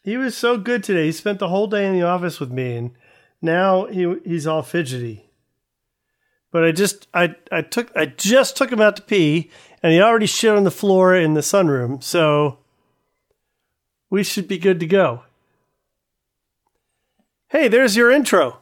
He was so good today. He spent the whole day in the office with me, and now he's all fidgety. But I just took him out to pee, and he already shit on the floor in the sunroom, so we should be good to go. Hey, there's your intro.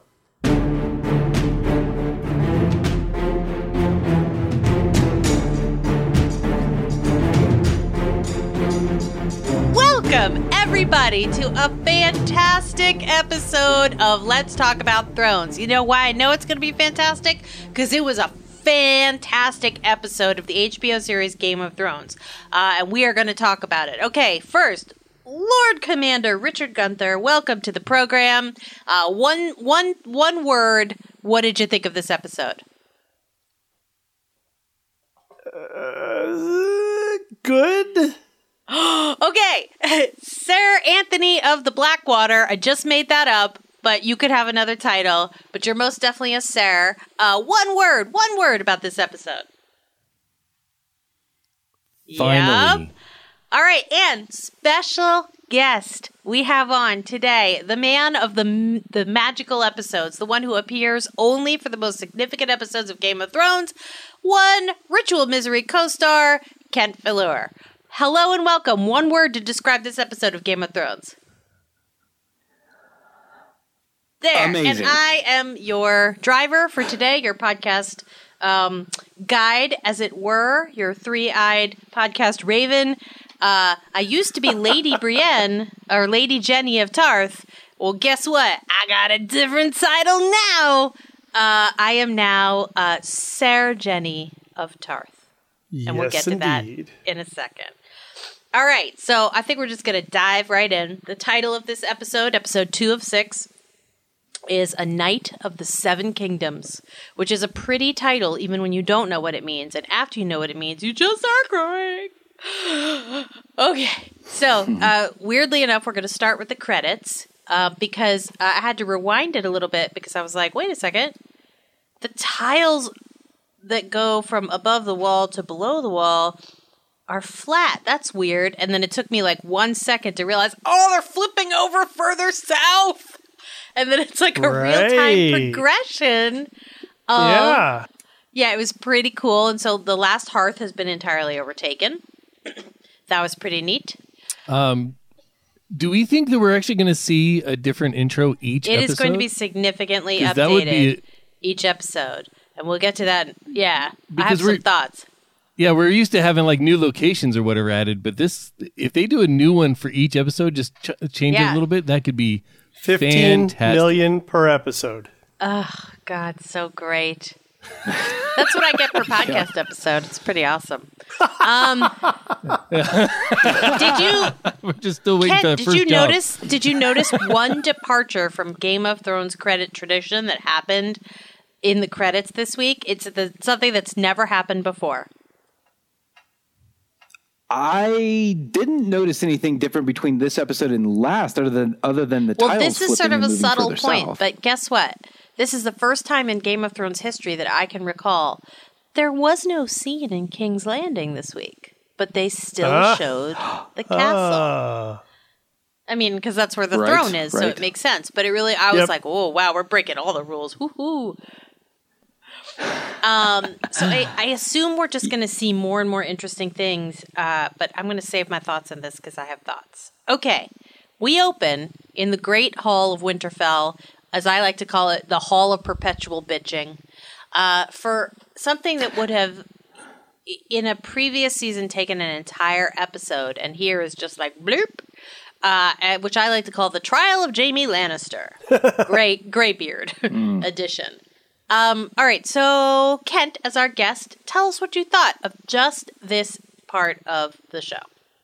Welcome, everybody, to a fantastic episode of Let's Talk About Thrones. You know why I know it's going to be fantastic? Because it was a fantastic episode of the HBO series Game of Thrones. And we are going to talk about it. Okay, first, Lord Commander Richard Gunther, welcome to the program. One word, what did you think of this episode? Good. Okay, Sir Anthony of the Blackwater. I just made that up, but you could have another title. But you're most definitely a Sir. One word about this episode. Finally. Yep. All right, and special guest we have on today, the man of the magical episodes, the one who appears only for the most significant episodes of Game of Thrones, one Ritual Misery co-star, Kent Fielder. Hello and welcome. One word to describe this episode of Game of Thrones. There. Amazing. And I am your driver for today, your podcast guide, as it were, your three-eyed podcast raven. I used to be Lady Brienne, or Lady Jenny of Tarth. Well, guess what? I got a different title now. I am now Sarah Jenny of Tarth. And we'll get to that in a second. All right, so I think we're just going to dive right in. The title of this episode, episode 2 of 6, is A Knight of the Seven Kingdoms, which is a pretty title even when you don't know what it means. And after you know what it means, you just start crying. Okay, so weirdly enough, we're going to start with the credits because I had to rewind it a little bit because I was like, wait a second. The tiles that go from above the wall to below the wall are flat. That's weird. And then it took me like 1 second to realize, oh, they're flipping over further south. And then it's like a real-time progression. Yeah, it was pretty cool. And so the last hearth has been entirely overtaken. That was pretty neat. Do we think that we're actually going to see a different intro each episode? It is going to be significantly updated that would be each episode. And we'll get to that. Yeah, because I have some thoughts. Yeah, we're used to having like new locations or whatever added, but this, if they do a new one for each episode, just change it a little bit, that could be 15 fantastic. million per episode. Oh, God, so great. That's what I get per podcast episode. It's pretty awesome. Did you? We're just still waiting for the first job. Did you notice one departure from Game of Thrones credit tradition that happened in the credits this week? It's something that's never happened before. I didn't notice anything different between this episode and last, other than the tiles. Well, this is sort of a subtle point, south. but guess what? This is the first time in Game of Thrones history that I can recall there was no scene in King's Landing this week, but they still showed the castle. I mean, because that's where the throne is, so it makes sense. But it really, I was like, oh, wow, we're breaking all the rules. Woohoo! So I assume we're just going to see more and more interesting things, but I'm going to save my thoughts on this because I have thoughts. Okay, we open in the Great Hall of Winterfell, as I like to call it, the Hall of Perpetual Bitching, for something that would have, in a previous season, taken an entire episode, and here is just like bloop, which I like to call the Trial of Jaime Lannister. Greybeard edition. All right, so Kent, as our guest, tell us what you thought of just this part of the show.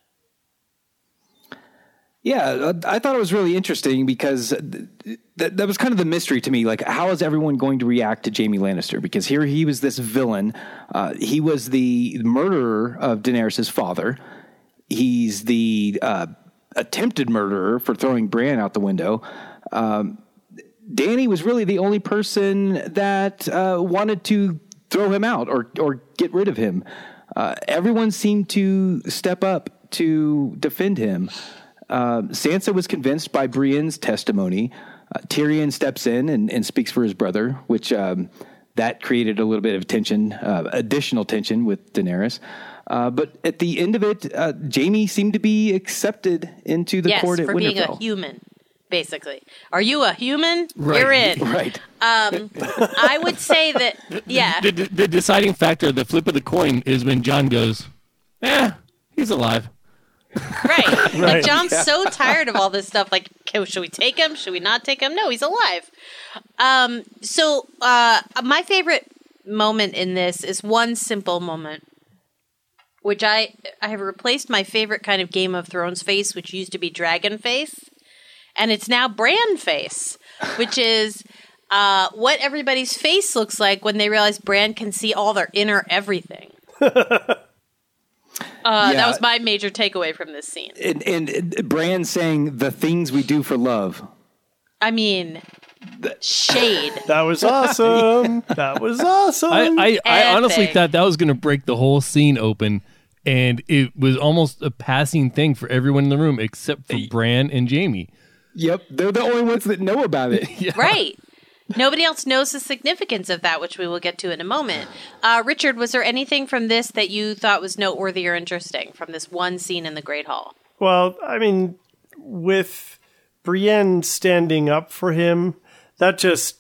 Yeah, I thought it was really interesting because that was kind of the mystery to me. Like, how is everyone going to react to Jaime Lannister? Because here he was this villain. He was the murderer of Daenerys' father. He's the attempted murderer for throwing Bran out the window. Dany was really the only person that wanted to throw him out or get rid of him. Everyone seemed to step up to defend him. Sansa was convinced by Brienne's testimony. Tyrion steps in and speaks for his brother, which that created a little bit of tension, additional tension with Daenerys. But at the end of it, Jaime seemed to be accepted into the court at Winterfell. Yes, for being a human, basically. Are you a human? Right. You're in. Right. I would say that, yeah. The deciding factor, the flip of the coin, is when Jon goes, he's alive. Right. Like, John's so tired of all this stuff. Like, should we take him? Should we not take him? No, he's alive. So my favorite moment in this is one simple moment, which I have replaced my favorite kind of Game of Thrones face, which used to be dragon face, and it's now Bran face, which is what everybody's face looks like when they realize Bran can see all their inner everything. That was my major takeaway from this scene. And Bran saying the things we do for love. I mean, shade. That was awesome. That was awesome. I honestly thought that was going to break the whole scene open, and it was almost a passing thing for everyone in the room except for Bran and Jaime. Yep, they're the only ones that know about it. Yeah. Right. Nobody else knows the significance of that, which we will get to in a moment. Richard, was there anything from this that you thought was noteworthy or interesting from this one scene in the Great Hall? Well, I mean, with Brienne standing up for him, that just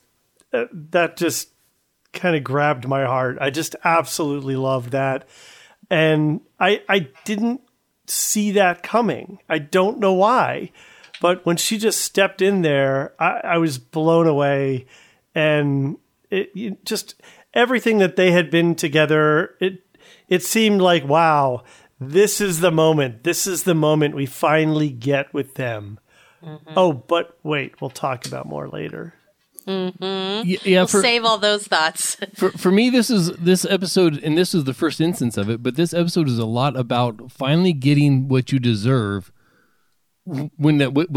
kind of grabbed my heart. I just absolutely loved that. And I didn't see that coming. I don't know why. But when she just stepped in there, I was blown away. And it just everything that they had been together, it seemed like, wow, this is the moment. This is the moment we finally get with them. Mm-hmm. Oh, but wait, we'll talk about more later. Mm-hmm. Yeah, we'll save all those thoughts. For me, this episode, and this was the first instance of it, but this episode is a lot about finally getting what you deserve when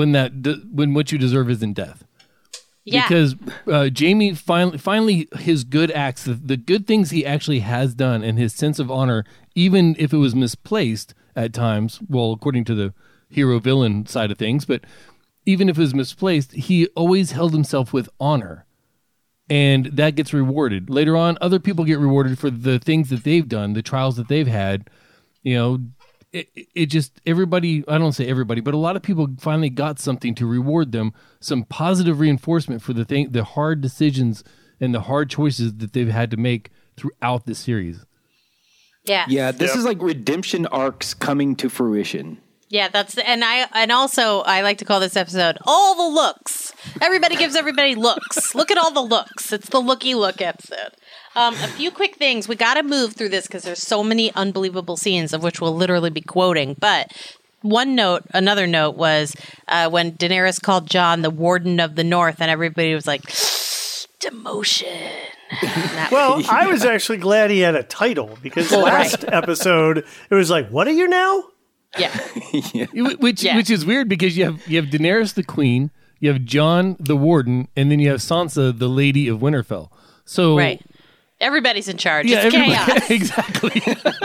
what you deserve isn't death. Yeah. Because Jaime finally his good acts, the good things he actually has done, and his sense of honor, even if it was misplaced at times, well, according to the hero-villain side of things, but even if it was misplaced, he always held himself with honor. And that gets rewarded. Later on, other people get rewarded for the things that they've done, the trials that they've had. You know, it just, everybody, I don't say everybody, but a lot of people finally got something to reward them, some positive reinforcement for the hard decisions and the hard choices that they've had to make throughout the series. Yeah. Yeah, this is like redemption arcs coming to fruition. Yeah, and also I like to call this episode all the looks. Everybody gives everybody looks. Look at all the looks. It's the looky look episode. A few quick things. We got to move through this because there's so many unbelievable scenes of which we'll literally be quoting. But another note was when Daenerys called Jon the Warden of the North, and everybody was like, demotion. Well, I was actually glad he had a title because last episode it was like, what are you now? Yeah. Which is weird because you have Daenerys the Queen, you have Jon the Warden, and then you have Sansa the Lady of Winterfell. So right. Everybody's in charge. Yeah, it's chaos. Exactly.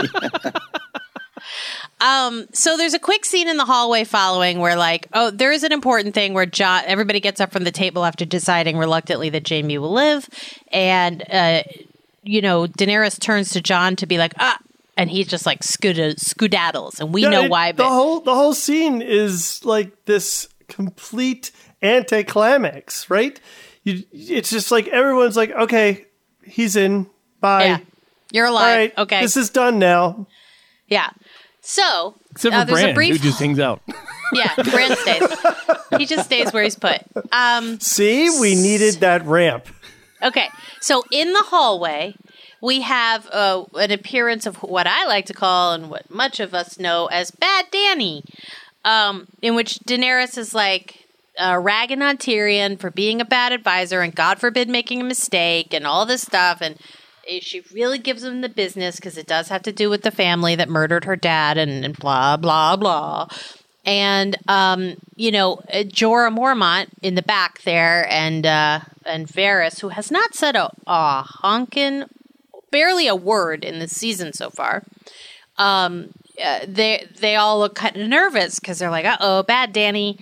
So there's a quick scene in the hallway following where there is an important thing where everybody gets up from the table after deciding reluctantly that Jaime will live. And, Daenerys turns to Jon to be like, and he's just like skedaddles. And we know why. The whole scene is like this complete anticlimax, right? It's just like everyone's like, okay, he's in. Bye. Yeah. You're alive. All right, okay. This is done now. Yeah. So, except for Bran, who just hangs out. Yeah, Bran stays. He just stays where he's put. See, we needed that ramp. Okay. So in the hallway, we have an appearance of what I like to call, and what much of us know as Bad Dany, in which Daenerys is like ragging on Tyrion for being a bad advisor and God forbid making a mistake and all this stuff. And she really gives him the business because it does have to do with the family that murdered her dad and blah, blah, blah. And, Jorah Mormont in the back there and Varys, who has not said a honkin', barely a word in this season so far, they all look kind of nervous because they're like, uh-oh, bad Danny.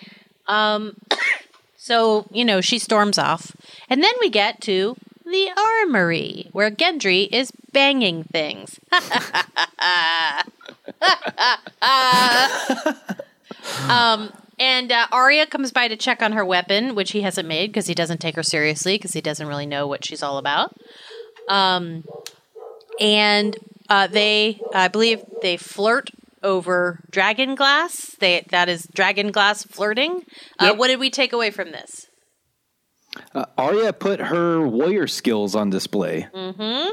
So, she storms off. And then we get to the armory, where Gendry is banging things. And Arya comes by to check on her weapon, which he hasn't made because he doesn't take her seriously because he doesn't really know what she's all about. And I believe they flirt over dragonglass. That is dragonglass flirting. Yep. What did we take away from this? Arya put her warrior skills on display. Mm-hmm.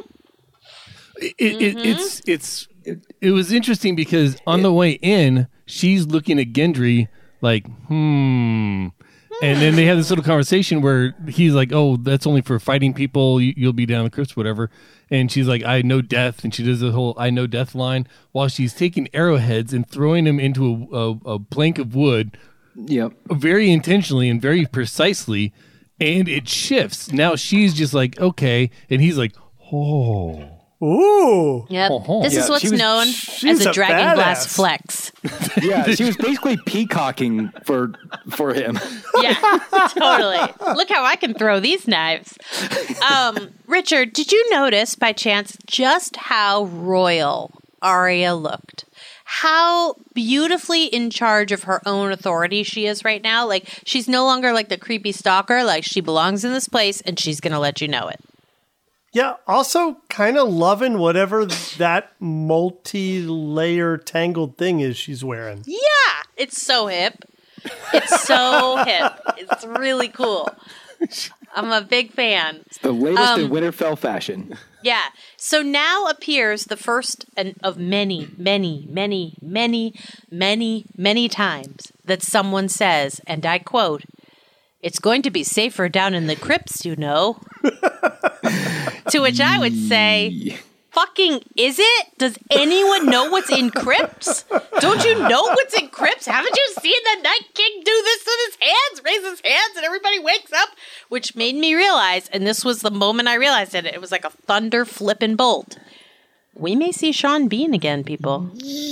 It was interesting because on the way in, she's looking at Gendry like, and then they have this little conversation where he's like, oh, that's only for fighting people. You'll be down the crypts, whatever. And she's like, I know death. And she does the whole I know death line while she's taking arrowheads and throwing them into a plank of wood. Yep. Very intentionally and very precisely. And it shifts. Now she's just like, okay. And he's like, oh. Ooh. Yep. This is what's known as she's a a dragonglass badass. flex. Yeah, she was basically peacocking for him. Yeah, totally. Look how I can throw these knives. Richard, did you notice by chance just how royal Arya looked? How beautifully in charge of her own authority she is right now. Like, she's no longer like the creepy stalker. Like, she belongs in this place and she's going to let you know it. Yeah, also kind of loving whatever that multi-layer tangled thing is she's wearing. Yeah, it's so hip. It's so hip. It's really cool. I'm a big fan. It's the latest in Winterfell fashion. Yeah. So now appears the first of many, many, many, many, many, many times that someone says, and I quote, "It's going to be safer down in the crypts, you know." To which I would say, fucking is it? Does anyone know what's in crypts? Don't you know what's in crypts? Haven't you seen the Night King do this with his hands, raise his hands, and everybody wakes up? Which made me realize, and this was the moment I realized it was like a thunder flipping bolt. We may see Sean Bean again, people.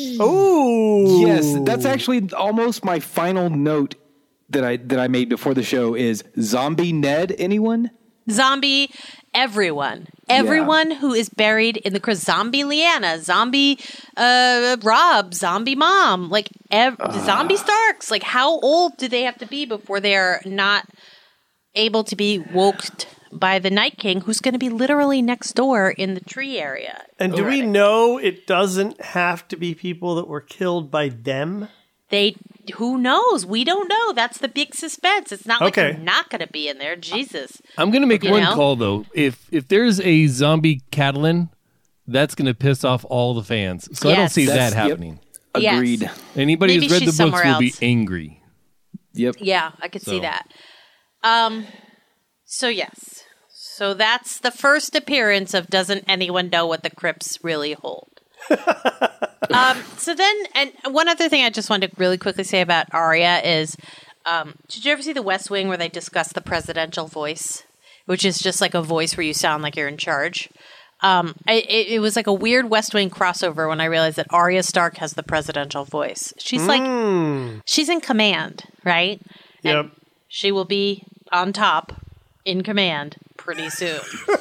Ooh. Yes, that's actually almost my final note that I made before the show is zombie Ned, anyone? Zombie everyone. Everyone who is buried in the crypt. Zombie Lyanna, zombie Rob, zombie Mom, like zombie Starks. Like, how old do they have to be before they are not able to be woked by the Night King, who's going to be literally next door in the tree area? And do we know it doesn't have to be people that were killed by them? Who knows? We don't know. That's the big suspense. It's not like they're not going to be in there. Jesus. I'm going to make one call, though. If there's a zombie Catelyn, that's going to piss off all the fans. So I don't see that happening. Yep. Agreed. Yes. Anybody Maybe who's read the she's books somewhere will be else. angry. Yep. Yeah, I could see that. So yes. So that's the first appearance of doesn't anyone know what the crypts really hold. So then, and one other thing I just wanted to really quickly say about Arya is, did you ever see The West Wing where they discuss the presidential voice, which is just like a voice where you sound like you're in charge? It was like a weird West Wing crossover when I realized that Arya Stark has the presidential voice. She's like, she's in command, right? Yep. And she will be on top in command pretty soon.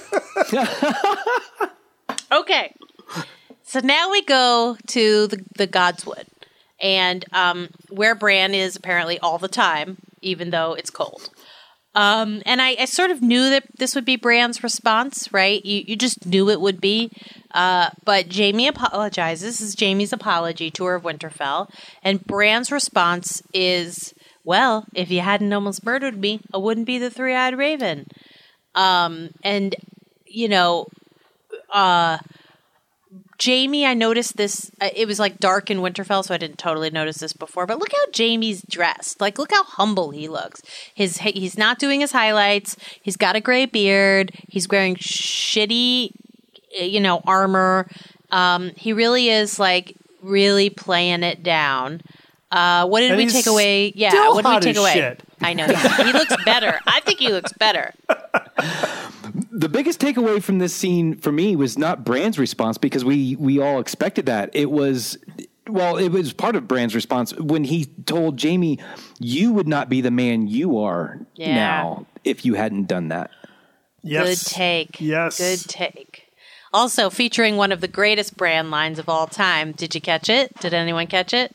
Okay. So now we go to the Godswood, and where Bran is apparently all the time, even though it's cold. And I sort of knew that this would be Bran's response, right? You just knew it would be. But Jaime apologizes. This is Jaime's apology tour of Winterfell. And Bran's response is, well, if you hadn't almost murdered me, I wouldn't be the three-eyed raven. And, you know... Jaime, I noticed this. It was like dark in Winterfell, so I didn't totally notice this before. But look how Jaime's dressed. Like, look how humble he looks. He's not doing his highlights. He's got a gray beard. He's wearing shitty, armor. He really is like really playing it down. What did we take away? Yeah, what did we take away? Shit. I know he looks better. I think he looks better. The biggest takeaway from this scene for me was not Bran's response, because we all expected that. It was Well, it was part of Bran's response when he told Jaime, "You would not be the man you are now if you hadn't done that." Yes. Good take. Yes. Good take. Also featuring one of the greatest Bran lines of all time. Did you catch it? Did anyone catch it?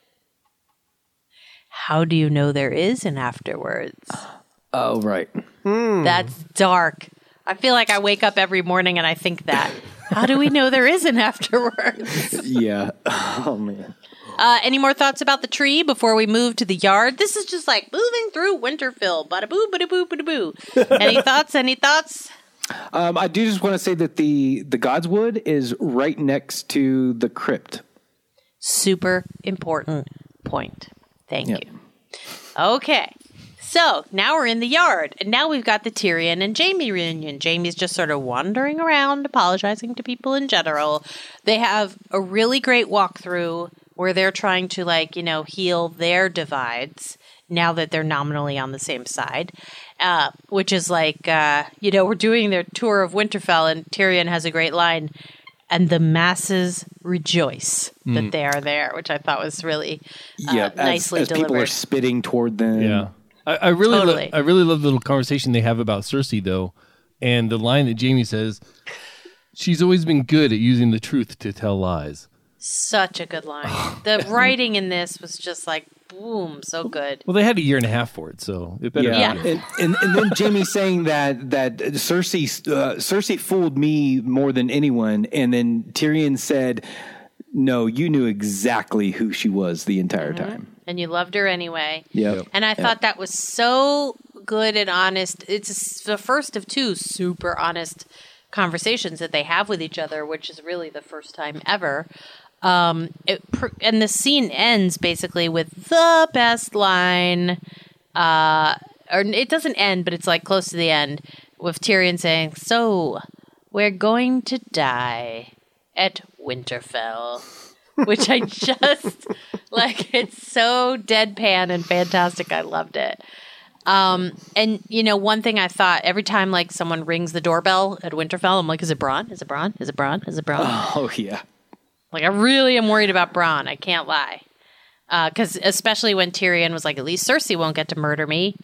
How do you know there is an afterwards? Oh, right. That's dark. I feel like I wake up every morning and I think that. How do we know there is an afterwards? Yeah. Oh, man. Any more thoughts about the tree before we move to the yard? This is just like moving through Winterfell. Bada boo, bada boo, bada boo. Any thoughts? Any thoughts? I do just want to say that the Godswood is right next to the crypt. Super important point. Thank Yep. you. Okay. So now we're in the yard, and now we've got the Tyrion and Jaime reunion. Jaime's just sort of wandering around, apologizing to people in general. They have a really great walkthrough where they're trying to, like, you know, heal their divides now that they're nominally on the same side, which is like, you know, we're doing their tour of Winterfell, and Tyrion has a great line, and the masses rejoice that they are there, which I thought was really nicely as delivered. people are spitting toward them. Yeah. I really Totally. I really love the little conversation they have about Cersei, though. And the line that Jaime says, she's always been good at using the truth to tell lies. Such a good line. The writing in this was just like, boom, so good. Well, they had a year and a half for it, so it better Yeah. be good. And then Jaime saying that Cersei fooled me more than anyone, and then Tyrion said, "No, you knew exactly who she was the entire time." And you loved her anyway. Yep. And I thought that was so good and honest. It's the first of two super honest conversations that they have with each other, which is really the first time ever. And the scene ends basically with the best line, or it doesn't end, but it's like close to the end, with Tyrion saying, "So, we're going to die at Winterfell." Which I just, like, it's so deadpan and fantastic. I loved it. And, you know, one thing I thought, every time, like, someone rings the doorbell at Winterfell, I'm like, is it Bronn? Is it Bronn? Is it Bronn? Is it Bronn? Oh yeah. Like, I really am worried about Bronn. I can't lie. Because especially when Tyrion was like, at least Cersei won't get to murder me.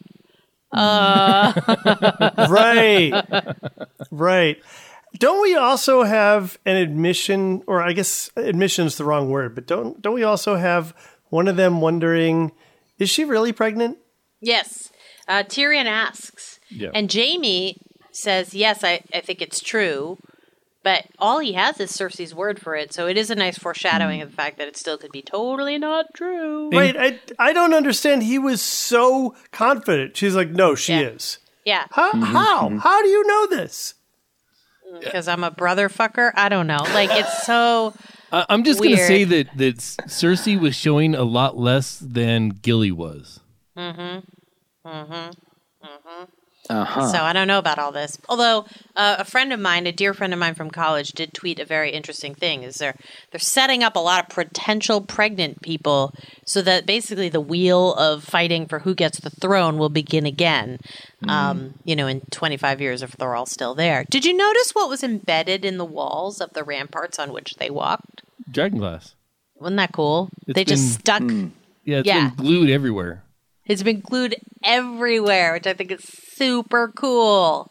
Right. Right. Don't we also have an admission, or I guess admission is the wrong word, but don't we also have one of them wondering, is she really pregnant? Yes. Tyrion asks. Yeah. And Jaime says, yes, I think it's true. But all he has is Cersei's word for it. So it is a nice foreshadowing of the fact that it still could be totally not true. Wait, I don't understand. He was so confident. She's like, no, she Yeah. is. Yeah. How? How do you know this? Because I'm a brother fucker. I don't know. Like, it's so... I'm just going to Weird. say that Cersei was showing a lot less than Gilly was. So I don't know about all this. Although a friend of mine, a dear friend of mine from college, did tweet a very interesting thing. Is they're setting up a lot of potential pregnant people so that basically the wheel of fighting for who gets the throne will begin again. You know, in 25 years if they're all still there. Did you notice what was embedded in the walls of the ramparts on which they walked? Dragonglass. Wasn't that cool? It's They just stuck. Yeah, it's Yeah. been glued everywhere. It's been glued everywhere, which I think is super cool.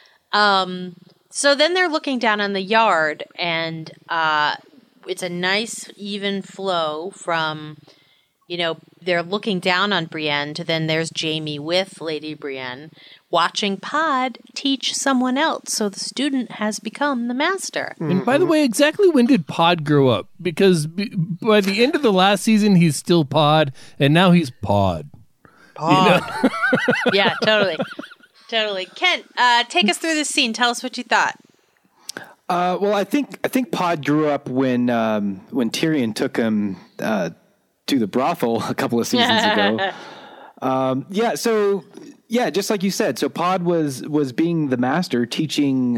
So then they're looking down on the yard, and it's a nice, even flow from, you know, they're looking down on Brienne to then there's Jaime with Lady Brienne watching Pod teach someone else. So the student has become the master. And by the way, exactly when did Pod grow up? Because by the end of the last season, he's still Pod, and now he's Pod. Yeah, totally. Totally. Kent, take us through this scene. Tell us what you thought. Well, I think Pod grew up when Tyrion took him to the brothel a couple of seasons ago. Just like you said, so Pod was being the master, teaching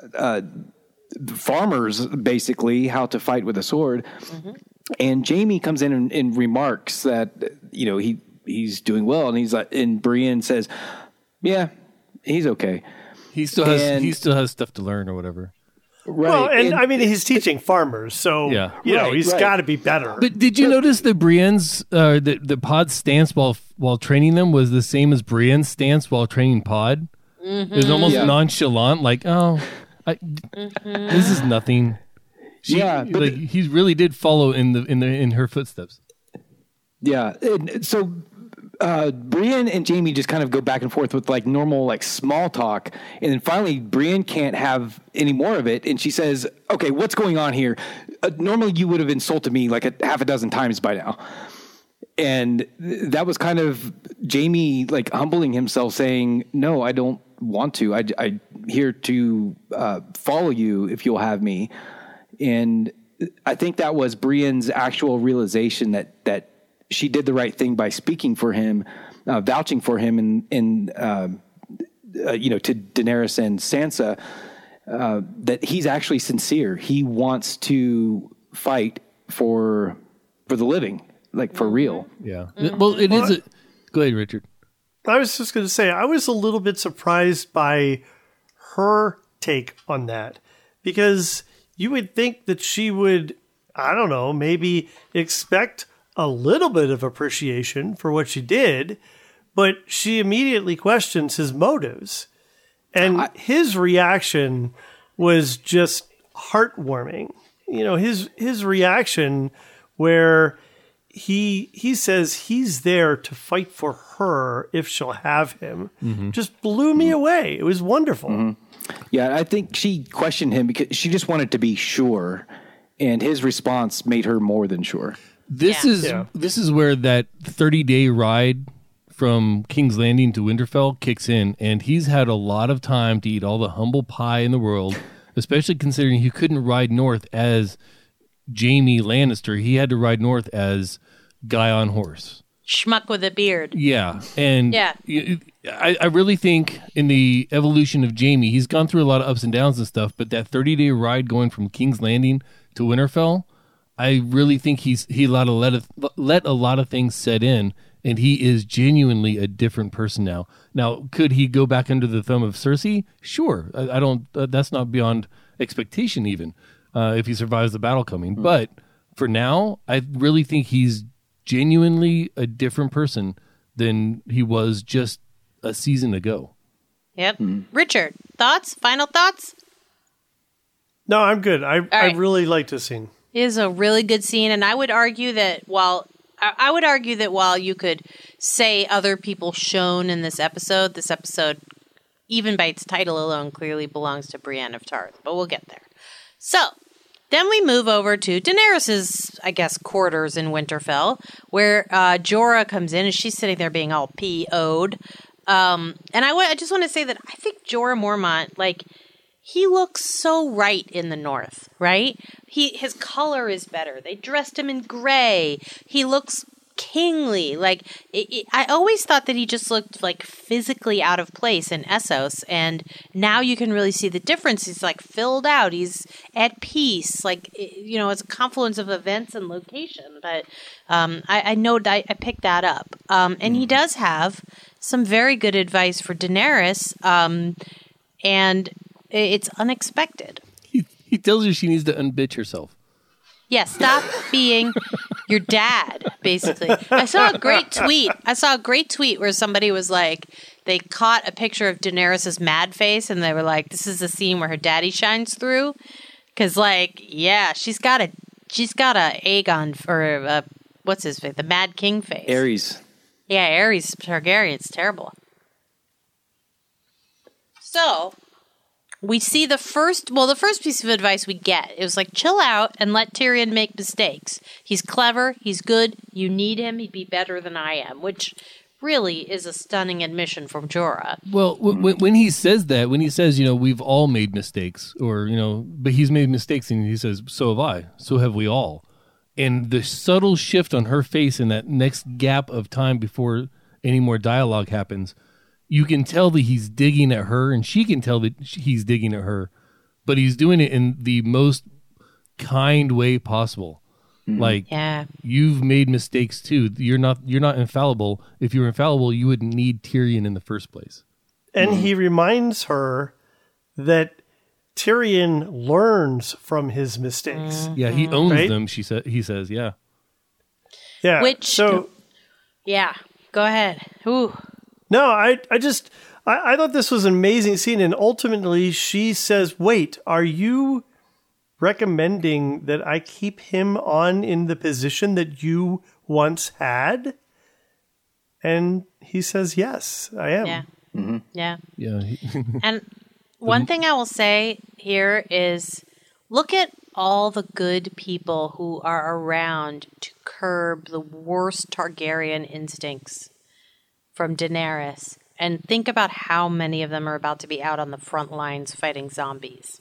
farmers basically how to fight with a sword. And Jaime comes in and remarks that, you know, he's doing well, and he's like, and Brienne says, "Yeah, he's okay." He still has stuff to learn or whatever. Right. Well, and I mean, he's teaching farmers, so Yeah. he's got to be better. But did you notice that Brienne's the Pod's stance while training them was the same as Brienne's stance while training Pod? It was almost nonchalant, like, this is nothing. But he really did follow in her footsteps. Yeah. And so Brienne and Jamie just kind of go back and forth with like normal, like small talk. And then finally Brienne can't have any more of it. And she says, okay, what's going on here? Normally you would have insulted me like half a dozen times by now. And that was kind of Jamie like humbling himself saying, no, I don't want to. I'm here to follow you if you'll have me. And I think that was Brienne's actual realization that she did the right thing by speaking for him, vouching for him, and to Daenerys and Sansa, that he's actually sincere. He wants to fight for the living, like for real. Yeah. Well, it is. Go ahead, Richard. I was just going to say, I was a little bit surprised by her take on that, because you would think that she would, I don't know, maybe expect a little bit of appreciation for what she did, but she immediately questions his motives. And his reaction was just heartwarming. His reaction where he says he's there to fight for her if she'll have him, just blew me away. It was wonderful. Mm-hmm. Yeah, I think she questioned him because she just wanted to be sure, and his response made her more than sure. This is where that 30-day ride from King's Landing to Winterfell kicks in, and he's had a lot of time to eat all the humble pie in the world, especially considering he couldn't ride north as Jaime Lannister. He had to ride north as guy on horse. Schmuck with a beard. Yeah. And I really think in the evolution of Jaime, he's gone through a lot of ups and downs and stuff, but that 30-day ride going from King's Landing to Winterfell, I really think he let a lot of things set in, and he is genuinely a different person now. Now, could he go back under the thumb of Cersei? Sure. I don't. That's not beyond expectation, even if he survives the battle coming. But for now, I really think he's genuinely a different person than he was just a season ago. Yep. Richard, thoughts? Final thoughts? No, I'm good. I really liked this scene. It is a really good scene, and I would argue that while you could say other people shown in this episode, even by its title alone, clearly belongs to Brienne of Tarth. But we'll get there. So then we move over to Daenerys's, I guess, quarters in Winterfell, where Jorah comes in, and she's sitting there being all PO'd. And I just want to say that I think Jorah Mormont, like, he looks so right in the North, right? His color is better. They dressed him in gray. He looks kingly. Like, I always thought that he just looked like physically out of place in Essos, and now you can really see the difference. He's like filled out. He's at peace. Like, it's a confluence of events and location. But I know I picked that up. And he does have some very good advice for Daenerys, and it's unexpected. He tells her she needs to unbitch herself. Yeah, stop being your dad, basically. I saw a great tweet where somebody was like, they caught a picture of Daenerys' mad face, and they were like, this is the scene where her daddy shines through. Because, like, yeah, she's got a Aegon, or what's his face? The Mad King face. Aerys. Yeah, Aerys Targaryen. It's terrible. So we see the first piece of advice we get. It was like, chill out and let Tyrion make mistakes. He's clever. He's good. You need him. He'd be better than I am, which really is a stunning admission from Jorah. Well, when he says that, when he says, we've all made mistakes, or, but he's made mistakes, and he says, so have I. So have we all. And the subtle shift on her face in that next gap of time before any more dialogue happens, you can tell that he's digging at her, and she can tell that he's digging at her, but he's doing it in the most kind way possible. Like, you've made mistakes too. You're not infallible. If you were infallible, you wouldn't need Tyrion in the first place. And he reminds her that Tyrion learns from his mistakes. Yeah, he owns Right? them. He says, yeah. Yeah. Which- so Yeah, go ahead. Ooh. no, I thought this was an amazing scene, and ultimately she says, "Wait, are you recommending that I keep him on in the position that you once had?" And he says, "Yes, I am." Yeah. Yeah. Yeah. And one thing I will say here is look at all the good people who are around to curb the worst Targaryen instincts from Daenerys. And think about how many of them are about to be out on the front lines fighting zombies.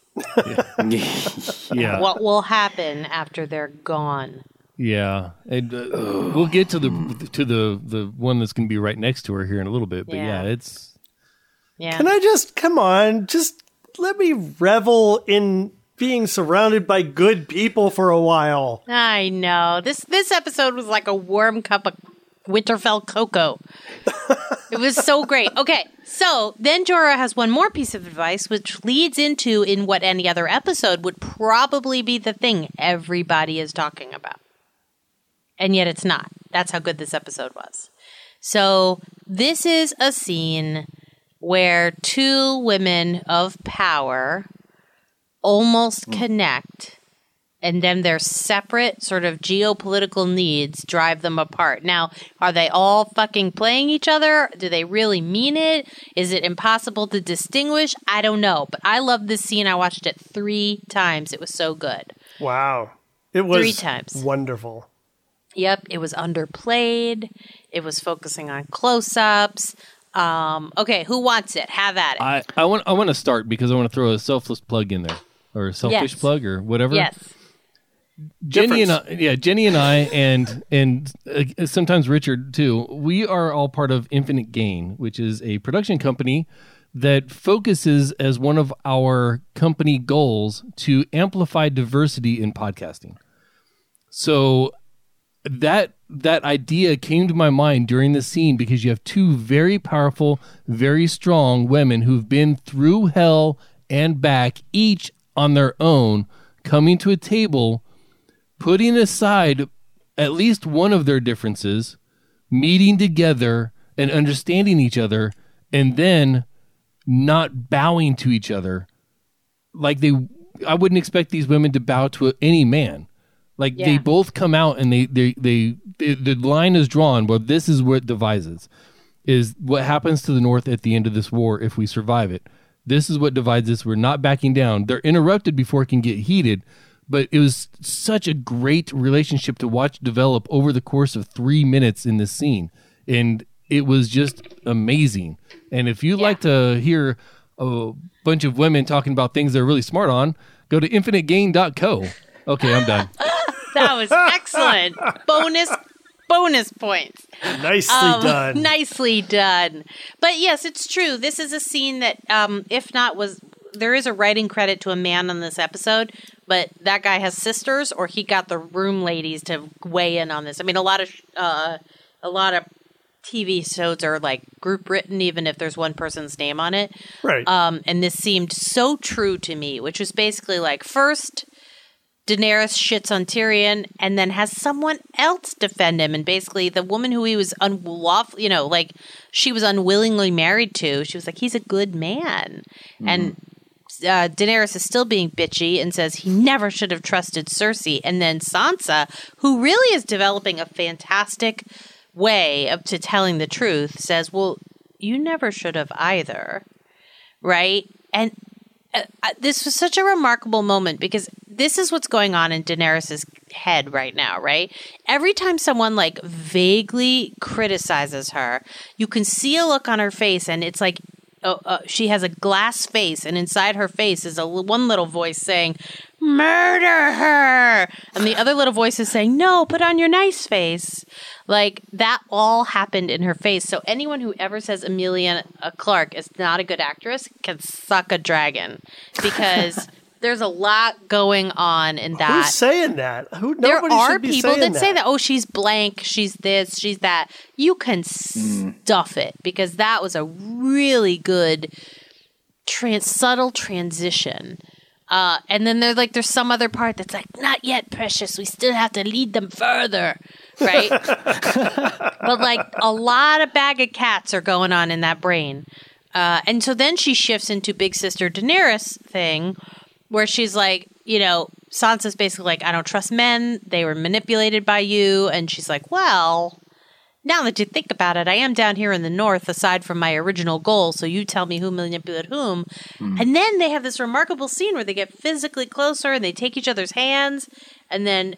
Yeah. What will happen after they're gone? Yeah. And, we'll get to the one that's going to be right next to her here in a little bit. But Yeah. it's... Yeah. Can I come on, just let me revel in being surrounded by good people for a while. I know. This episode was like a warm cup of Winterfell cocoa. It was so great. Okay, so then Jorah has one more piece of advice, which leads into in what any other episode would probably be the thing everybody is talking about. And yet it's not. That's how good this episode was. So this is a scene where two women of power almost connect, and then their separate sort of geopolitical needs drive them apart. Now, are they all fucking playing each other? Do they really mean it? Is it impossible to distinguish? I don't know. But I love this scene. I watched it 3 times. It was so good. Wow. It was 3 times. wonderful. Yep, it was underplayed. It was focusing on close-ups. Okay, who wants it? Have at it. I want to start because I want to throw a selfless plug in there, or a selfish Yes. plug, or whatever. Yes. Jenny and I, and sometimes Richard too. We are all part of Infinite Gain, which is a production company that focuses as one of our company goals to amplify diversity in podcasting. So that idea came to my mind during the scene because you have 2 very powerful, very strong women who've been through hell and back, each on their own, coming to a table, putting aside at least one of their differences, meeting together and understanding each other, and then not bowing to each other. Like I wouldn't expect these women to bow to any man. Like they Yeah. both come out and the line is drawn. Well, this is what divides us, is what happens to the North at the end of this war if we survive it. This is what divides us. We're not backing down. They're interrupted before it can get heated, but it was such a great relationship to watch develop over the course of 3 minutes in this scene. And it was just amazing. And if you'd like to hear a bunch of women talking about things they're really smart on, go to infinitegain.co. Okay, I'm done. That was excellent. Bonus points. Nicely done. Nicely done. But yes, it's true. This is a scene that, if not there is a writing credit to a man on this episode, but that guy has sisters, or he got the room ladies to weigh in on this. I mean, a lot of TV shows are like group written, even if there's one person's name on it. Right. And this seemed so true to me, which was basically like, first, Daenerys shits on Tyrion and then has someone else defend him. And basically the woman who he was she was unwillingly married to, she was like, he's a good man. Mm-hmm. And Daenerys is still being bitchy and says he never should have trusted Cersei. And then Sansa, who really is developing a fantastic way to telling the truth, says, well, you never should have either. Right? And this was such a remarkable moment because this is what's going on in Daenerys' head right now, right? Every time someone like vaguely criticizes her, you can see a look on her face, and it's like she has a glass face, and inside her face is one little voice saying, murder her! And the other little voice is saying, no, put on your nice face. Like, that all happened in her face. So anyone who ever says Emilia Clarke is not a good actress can suck a dragon. Because there's a lot going on in that. Who's saying that? There are people that say that, oh, she's blank, she's this, she's that. You can stuff it. Because that was a really good subtle transition And then there's some other part that's like, not yet, precious. We still have to lead them further, right? But like a lot of bag of cats are going on in that brain. And so then she shifts into Big Sister Daenerys thing, where she's like, Sansa's basically like, I don't trust men. They were manipulated by you. And she's like, well, now that you think about it, I am down here in the north, aside from my original goal. So you tell me who manipulated whom. And then they have this remarkable scene where they get physically closer and they take each other's hands. And then,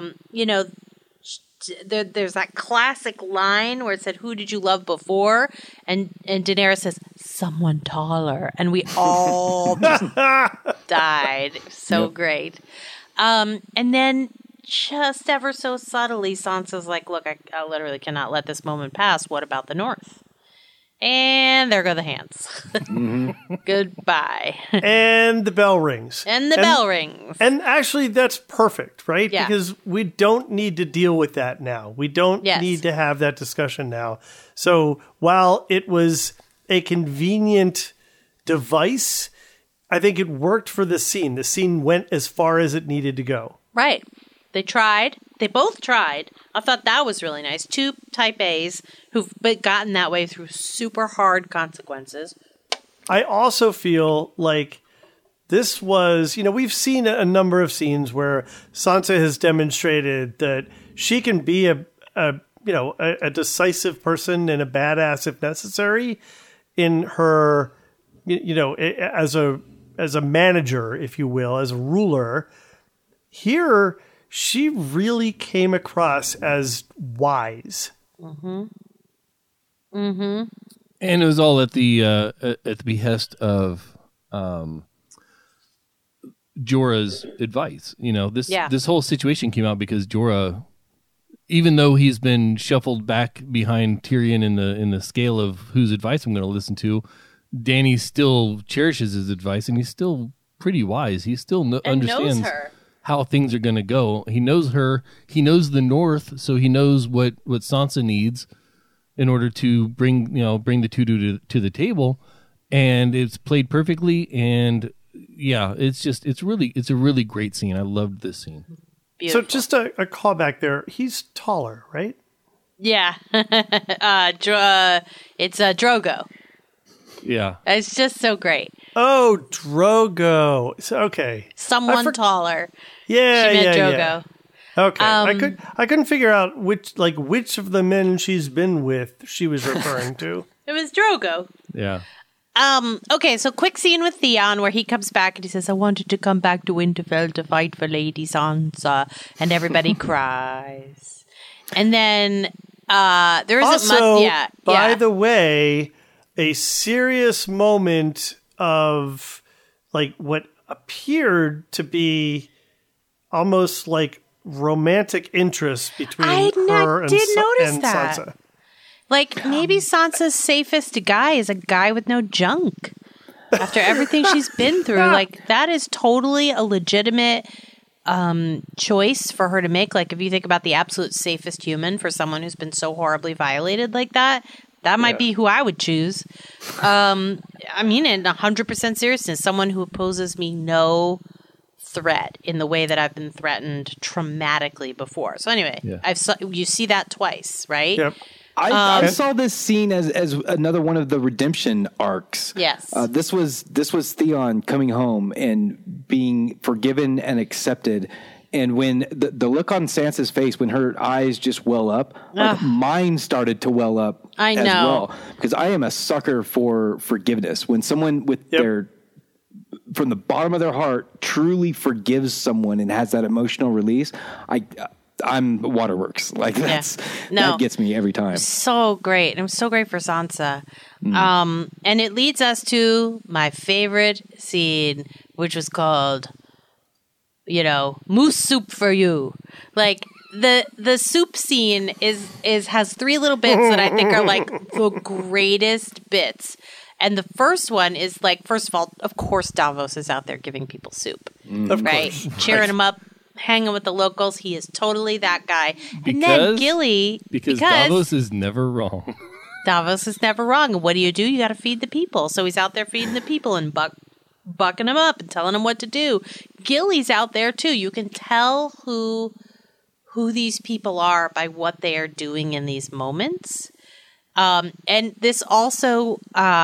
there's that classic line where it said, who did you love before? And Daenerys says, someone taller. And we all just died. So great. And then just ever so subtly, Sansa's like, look, I literally cannot let this moment pass. What about the North? And there go the hands. Goodbye. And the bell rings. And bell rings. And actually, that's perfect, right? Yeah. Because we don't need to deal with that now. We don't need to have that discussion now. So while it was a convenient device, I think it worked for the scene. The scene went as far as it needed to go. Right. They tried. They both tried. I thought that was really nice. Two type A's who've gotten that way through super hard consequences. I also feel like this was, we've seen a number of scenes where Sansa has demonstrated that she can be a decisive person and a badass if necessary in her, as a manager, if you will, as a ruler. Here, she really came across as wise. And it was all at the behest of Jorah's advice. This whole situation came out because Jorah, even though he's been shuffled back behind Tyrion in the scale of whose advice I'm going to listen to, Dany still cherishes his advice, and he's still pretty wise. He still understands knows her. How things are going to go. He knows her. He knows the North, so he knows what Sansa needs in order to bring the two to the table, and it's played perfectly. And yeah, it's a really great scene. I loved this scene. Beautiful. So just a callback there. He's taller, right? Yeah. It's Drogo. Yeah. It's just so great. Oh, Drogo. Okay. Someone taller. Yeah, she meant yeah, Drogo. yeah. Okay. I couldn't figure out which of the men she's been with she was referring to. It was Drogo. Yeah. Okay, so quick scene with Theon where he comes back and he says, I wanted to come back to Winterfell to fight for Lady Sansa. And everybody cries. And then there isn't also, much. Yeah. By the way, a serious moment of what appeared to be almost like romantic interest between her and Sansa. Maybe Sansa's safest guy is a guy with no junk. After everything she's been through, that is totally a legitimate choice for her to make. If you think about the absolute safest human for someone who's been so horribly violated like that, that might be who I would choose. In 100% seriousness, someone who poses me no threat in the way that I've been threatened traumatically before. So anyway, you see that twice, right? Yep. I saw this scene as another one of the redemption arcs. Yes. This was Theon coming home and being forgiven and accepted. And when the look on Sansa's face, when her eyes just well up, mine started to well up as well. Because I am a sucker for forgiveness. When someone with their, from the bottom of their heart, truly forgives someone and has that emotional release, I'm waterworks. That gets me every time. So great. And it was so great for Sansa. And it leads us to my favorite scene, which was called, moose soup for you. The soup scene has three little bits that I think are the greatest bits. And the first one is first of all, of course, Davos is out there giving people soup, right? Cheering them up, hanging with the locals. He is totally that guy. And then Gilly, because Davos is never wrong. Davos is never wrong. And what do? You got to feed the people. So he's out there feeding the people, and Buck bucking him up and telling him what to do. Gilly's out there too. You can tell who these people are by what they are doing in these moments. And this also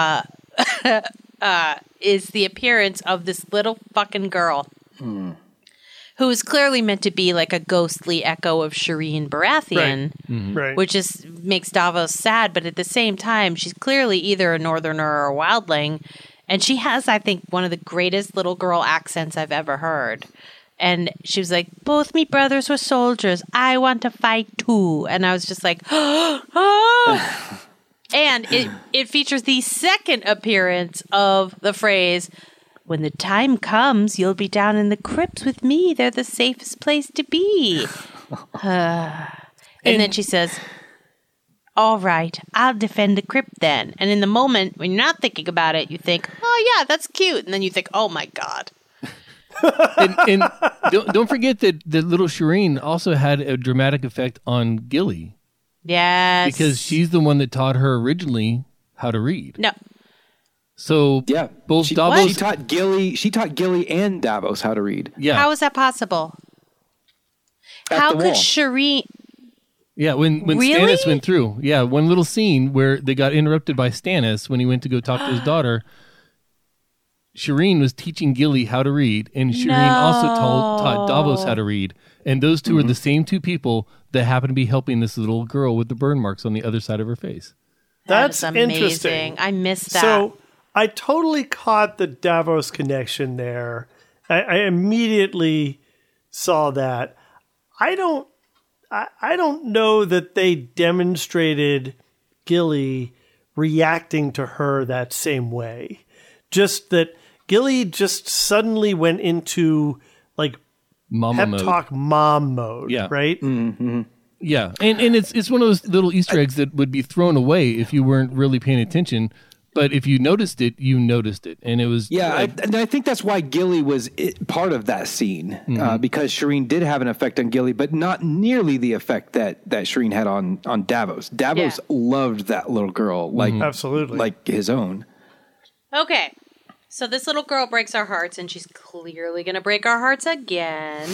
is the appearance of this little fucking girl who is clearly meant to be like a ghostly echo of Shireen Baratheon, Right. which makes Davos sad. But at the same time, she's clearly either a northerner or a wildling. And she has, I think, one of the greatest little girl accents I've ever heard. And she was like, both me brothers were soldiers. I want to fight too. And I was just like, oh. And it features the second appearance of the phrase, when the time comes, you'll be down in the crypts with me. They're the safest place to be. And then she says, all right, I'll defend the crypt then. And in the moment, when you're not thinking about it, you think, oh, yeah, that's cute. And then you think, oh, my God. and don't forget that little Shireen also had a dramatic effect on Gilly. Yes. Because she's the one that taught her originally how to read. No. So Yeah, both she Davos. taught Gilly and Davos how to read. Yeah. How is that possible? At How the could wall. Shireen... Yeah, when Really? Stannis went through. Yeah, one little scene where they got interrupted by Stannis when he went to go talk to his daughter. Shireen was teaching Gilly how to read, and Shireen also taught Davos how to read. And those two are the same two people that happen to be helping this little girl with the burn marks on the other side of her face. That's That is amazing. interesting. I missed that. So I totally caught the Davos connection there. I immediately saw that. I don't know that they demonstrated Gilly reacting to her that same way. Just that Gilly just suddenly went into like Mama pep mode. talk mom mode, Yeah. right? Yeah, and it's one of those little Easter eggs that would be thrown away if you weren't really paying attention. But if you noticed it, you noticed it, and it was And I think that's why Gilly was part of that scene, because Shireen did have an effect on Gilly, but not nearly the effect that Shireen had on Davos. Davos loved that little girl like Absolutely. like his own. Okay. So this little girl breaks our hearts, and she's clearly going to break our hearts again.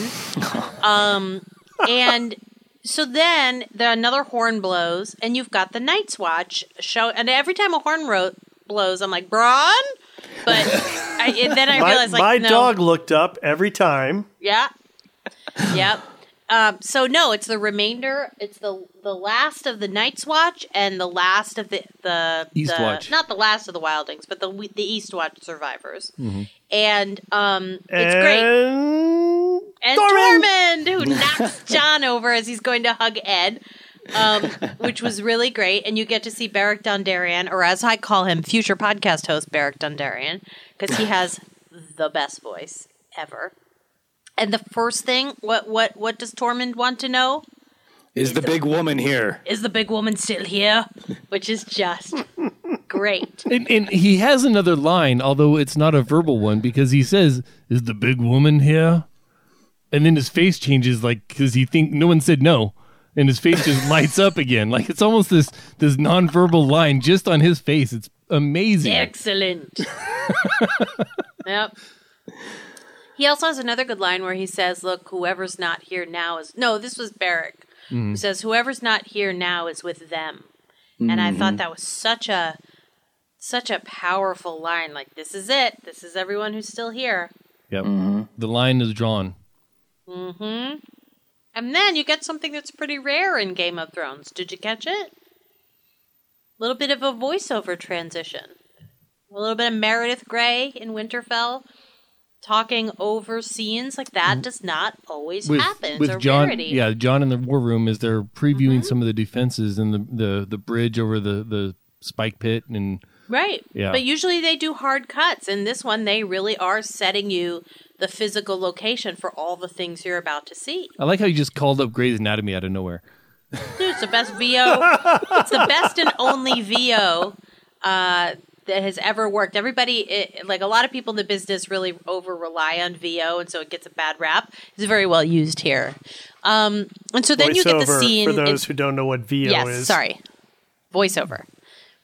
And so then another horn blows, and you've got the Night's Watch show. And every time a horn blows, I'm like, Bronn? But then I realized, like, my no. dog looked up every time. Yeah. Yep. So no, it's the remainder. It's the last of the Night's Watch and the last of the Eastwatch. not the last of the Wildlings, but the Eastwatch survivors. And it's And great. And Tormund, who knocks Jon over as he's going to hug Ed, which was really great. And you get to see Beric Dondarrion, or as I call him, future podcast host Beric Dondarrion, because he has the best voice ever. And the first thing, what does Tormund want to know? Is the big woman here? Is the big woman still here? Which is just great. And he has another line, although it's not a verbal one, because he says, "Is the big woman here?" And then his face changes, like, because no one said no, and his face just lights up again. Like, it's almost this nonverbal line just on his face. It's amazing. Excellent. Yep. He also has another good line where he says, look, whoever's not here now is... No, this was Beric. Who says, whoever's not here now is with them. And I thought that was such a powerful line. Like, this is it. This is everyone who's still here. Yep. The line is drawn. And then you get something that's pretty rare in Game of Thrones. Did you catch it? A little bit of a voiceover transition. A little bit of Meredith Grey in Winterfell talking over scenes. Like, that does not always happen. It's a John, rarity. yeah, John in the war room as they're previewing some of the defenses and the bridge over the spike pit and Right. Yeah. But usually they do hard cuts. In this one, they really are setting you the physical location for all the things you're about to see. I like how you just called up Grey's Anatomy out of nowhere. Dude, it's the best VO. It's the best and only VO that has ever worked. Everybody, like a lot of people in the business, really over-rely on VO, and so it gets a bad rap. It's very well used here. And so then you get the Voiceover, scene. for those who don't know what VO is. Yes, sorry. Voiceover.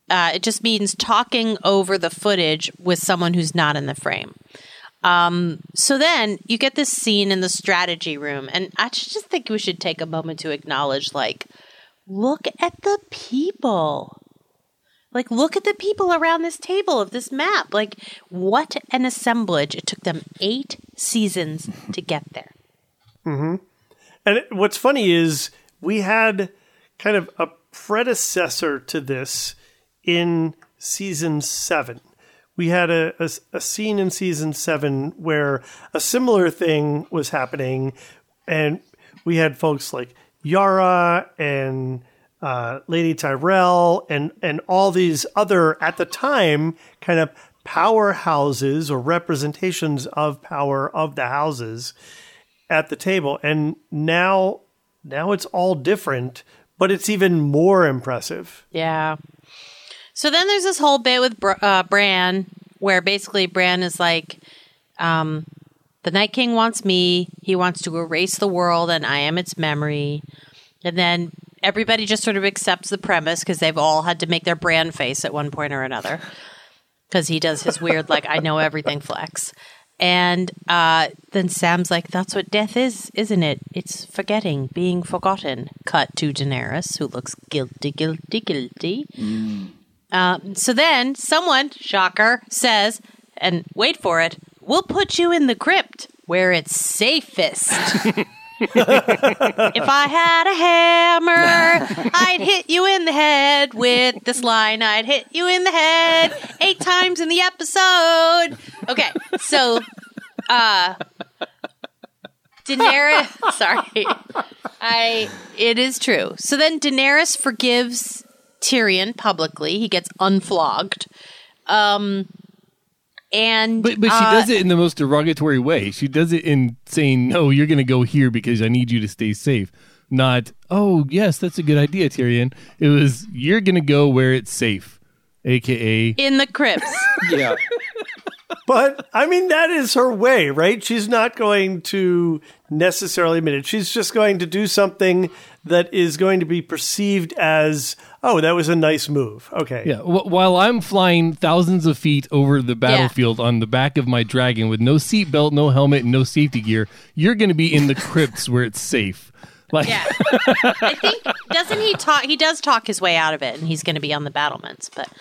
it just means talking over the footage with someone who's not in the frame. So then you get this scene in the strategy room, and I just think we should take a moment to acknowledge, like, look at the people. Like, look at the people around this table of this map. Like, what an assemblage. It took them 8 seasons to get there. Mm-hmm. And what's funny is we had kind of a predecessor to this in season 7. We had a scene in season 7 where a similar thing was happening, and we had folks like Yara and Lady Tyrell and all these other, at the time, kind of powerhouses or representations of power of the houses at the table. And now it's all different, but it's even more impressive. Yeah. So then there's this whole bit with Bran, where basically Bran is like, the Night King wants me. He wants to erase the world, and I am its memory. And then everybody just sort of accepts the premise because they've all had to make their Bran face at one point or another. Because he does his weird, like, I know everything flex. And then Sam's like, that's what death is, isn't it? It's forgetting, being forgotten. Cut to Daenerys, who looks guilty. So then someone, shocker, says, and wait for it, we'll put you in the crypt where it's safest. If I had a hammer, I'd hit you in the head with this line. I'd hit you in the head 8 times in the episode. Okay, so Daenerys, sorry. It is true. So then Daenerys forgives Tyrion publicly. He gets unflogged. And but she does it in the most derogatory way. She does it in saying, no, you're going to go here because I need you to stay safe. Not, oh, yes, that's a good idea, Tyrion. It was, you're going to go where it's safe, a.k.a. in the crypts. Yeah. But, I mean, that is her way, right? She's not going to necessarily admit it. She's just going to do something that is going to be perceived as, oh, that was a nice move. Okay. Yeah. While I'm flying thousands of feet over the battlefield on the back of my dragon with no seatbelt, no helmet, and no safety gear, you're going to be in the crypts where it's safe. Like, yeah. I think, doesn't he talk? He does talk his way out of it, and he's going to be on the battlements. But,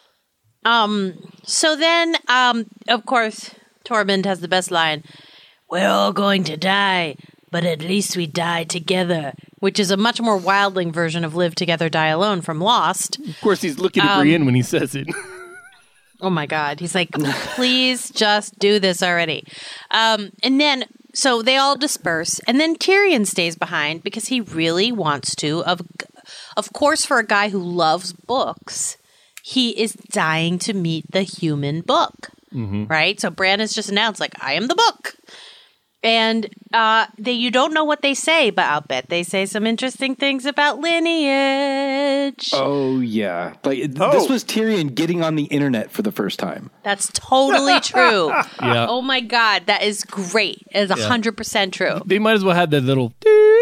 so then, of course, Tormund has the best line. We're all going to die, but at least we die together. Which is a much more wildling version of Live Together, Die Alone from Lost. Of course, he's looking at Brienne when he says it. Oh, my God. He's like, please just do this already. And then, so they all disperse. And then Tyrion stays behind because he really wants to. Of course, for a guy who loves books, he is dying to meet the human book. Mm-hmm. Right? So Bran has just announced, like, I am the book. And you don't know what they say, but I'll bet they say some interesting things about lineage. Oh, yeah. This was Tyrion getting on the internet for the first time. That's totally true. Yeah. Oh, my God. That is great. It is 100% true. They might as well have that little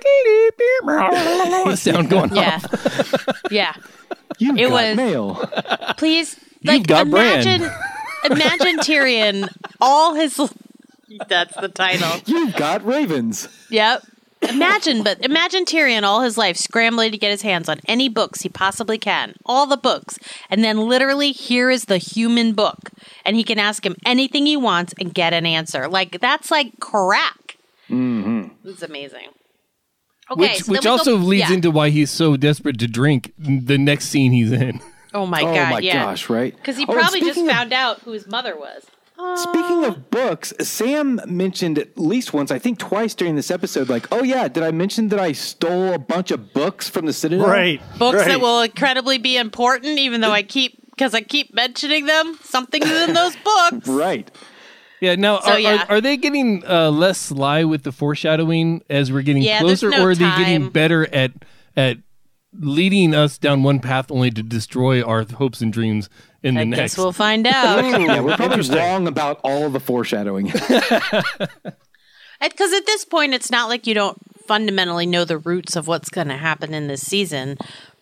sound going off. Yeah. You've got mail. Please, You've got imagine Tyrion, all his... That's the title. You've got ravens. Yep. Imagine Tyrion all his life scrambling to get his hands on any books he possibly can. All the books. And then literally here is the human book. And he can ask him anything he wants and get an answer. Like, that's like crack. Mm-hmm. It's amazing. Okay, which also leads into why he's so desperate to drink the next scene he's in. Oh my God, gosh, right? Because he probably just found out who his mother was. Speaking of books, Sam mentioned at least once, I think twice during this episode, like, oh yeah, did I mention that I stole a bunch of books from the Citadel? Right. Books that will incredibly be important, even though I keep mentioning them. Something's in those books. Right. Yeah, now, are they getting less sly with the foreshadowing as we're getting closer, or are they getting better at leading us down one path only to destroy our hopes and dreams in the next? I guess we'll find out. Yeah, we're probably wrong about all the foreshadowing. Because at this point, it's not like you don't fundamentally know the roots of what's going to happen in this season,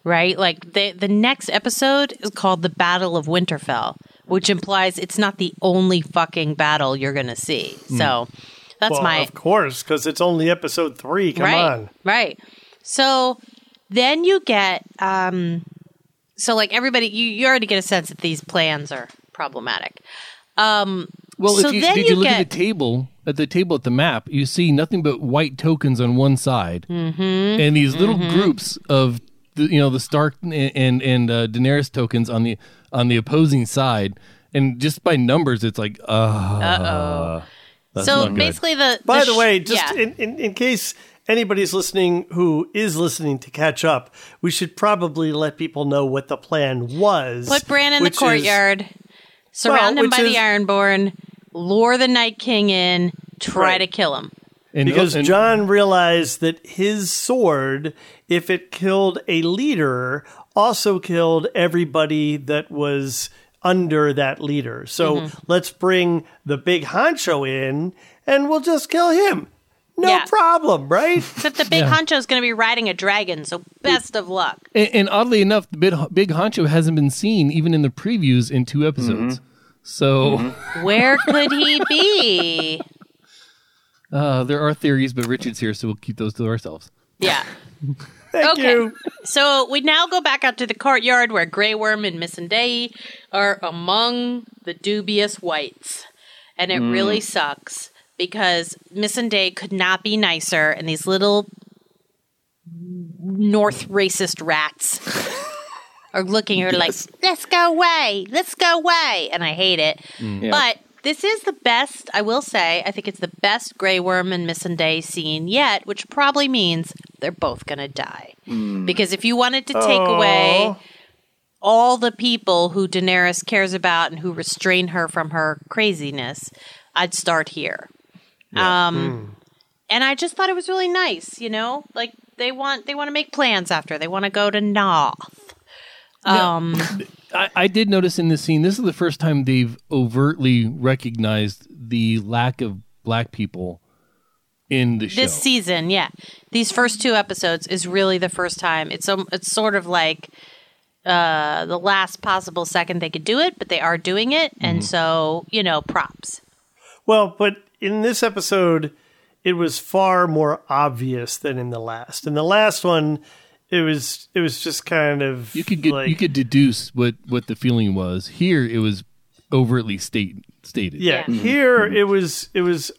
right? Like the next episode is called The Battle of Winterfell, which implies it's not the only fucking battle you're going to see. So that's of course, because it's only episode 3. Come on. Right. So then you get, so like everybody, you already get a sense that these plans are problematic. Well, so did you look at the table at the map, you see nothing but white tokens on one side, and these little groups of the Stark and Daenerys tokens on the opposing side, and just by numbers, it's like, so basically, By the way, just in case anybody's listening who is listening to catch up, we should probably let people know what the plan was. Put Bran in the courtyard, surround him by the Ironborn, lure the Night King in, try to kill him. Because Jon realized that his sword, if it killed a leader, also killed everybody that was under that leader. So let's bring the big honcho in and we'll just kill him. No problem, right? Except the big honcho is going to be riding a dragon, so best of luck. And oddly enough, the big honcho hasn't been seen even in the previews in 2 episodes. So where could he be? There are theories, but Richard's here, so we'll keep those to ourselves. Yeah. Thank you. So we now go back out to the courtyard where Grey Worm and Missandei are among the dubious whites. And it really sucks because Missandei could not be nicer, and these little North racist rats are looking at her like, let's go away, and I hate it. But this is the best, I will say, I think it's the best Grey Worm and Missandei scene yet, which probably means they're both going to die. Because if you wanted to take away all the people who Daenerys cares about and who restrain her from her craziness, I'd start here. And I just thought it was really nice, like they want to make plans after. They want to go to North. I did notice in this scene, this is the first time they've overtly recognized the lack of black people in the show. This season, yeah. These first 2 episodes is really the first time. It's sort of like the last possible second they could do it, but they are doing it. And so, props. Well, but in this episode, it was far more obvious than in the last. In the last one, it was just kind of you could deduce what the feeling was. Here, it was overtly stated. Yeah, here it was